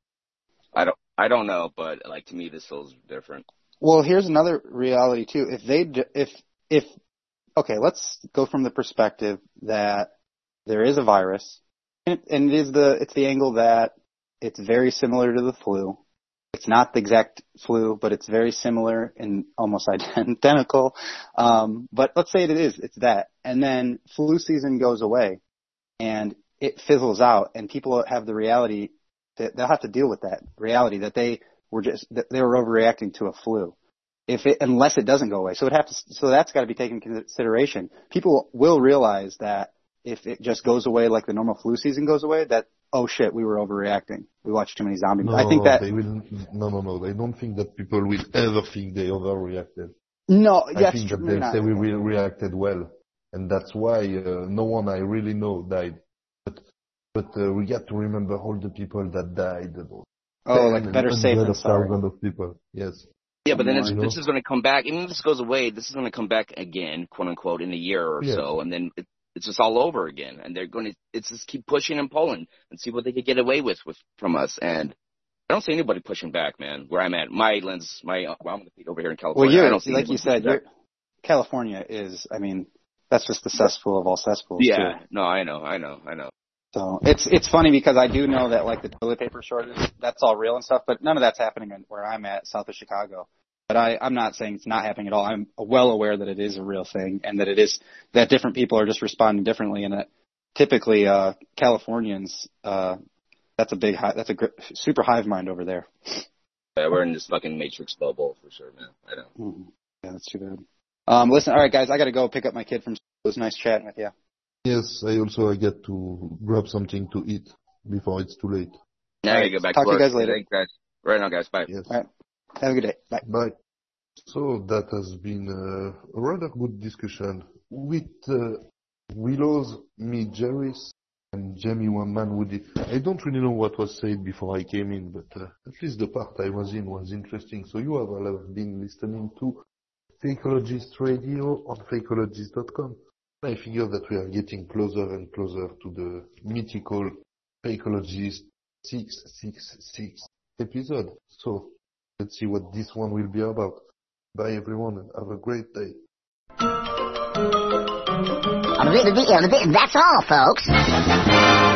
I don't, I don't know, but like to me, this feels different. Well, here's another reality too. If they, if if okay, let's go from the perspective that there is a virus, and it, and it is the it's the angle that it's very similar to the flu. It's not the exact flu, but it's very similar and almost identical. Um, but let's say it is, it's that. And then flu season goes away and it fizzles out and people have the reality that they'll have to deal with that reality that they were just, that they were overreacting to a flu. If it, unless it doesn't go away. So it have to, so that's got to be taken into consideration. People will realize that if it just goes away like the normal flu season goes away, that, oh shit, we were overreacting. We watched too many zombie movies. No, I think that they will, no, no, no. They don't think that people will ever think they overreacted. No, I yes, think true, that they not. say we will reacted well, and that's why uh, no one I really know died. But but uh, we got to remember all the people that died. Oh, like better safe than sorry. Thousands of people. Yes. Yeah, but then it's, you know? this is going to come back. Even if this goes away, this is going to come back again, quote unquote, in a year or Yeah. so, and then it, it's just all over again. And they're going to, it's just keep pushing and pulling and see what they could get away with, with from us. And I don't see anybody pushing back, man. Where I'm at, my lens, my well, I'm going to be over here in Well, California. you're I don't see like you anybody said, pushing you're, California is. I mean, that's just the cesspool of all cesspools. back. too. Yeah, no, I know, I know, I know. So it's it's funny because I do know that like the toilet paper shortage, that's all real and stuff, but none of that's happening in where I'm at, south of Chicago. But I, I'm not saying it's not happening at all. I'm well aware that it is a real thing and that it is that different people are just responding differently, and that typically uh, Californians, uh, that's a big hi- that's a gr- super hive mind over there. Yeah, we're in this fucking matrix bubble for sure, man. I know. Mm-hmm. Yeah, that's too bad. Um, listen, all right, guys, I got to go pick up my kid from school. It was nice chatting with you. Yes, I also I get to grab something to eat before it's too late. Now I gotta go back Talk to to you work. guys later. Thanks, guys. Right now, guys. Bye. Yes. All right. Have a good day. Bye. Bye. So that has been a rather good discussion with uh, Willows, me, Jerry's, and Jamie one man with it. I don't really know what was said before I came in, but uh, at least the part I was in was interesting. So you have all have been listening to Fakeologist Radio on fakeologist dot com. I figure that we are getting closer and closer to the mythical Fakeologist six six six episode. So let's see what this one will be about. Bye everyone and have a great day. That's all, folks.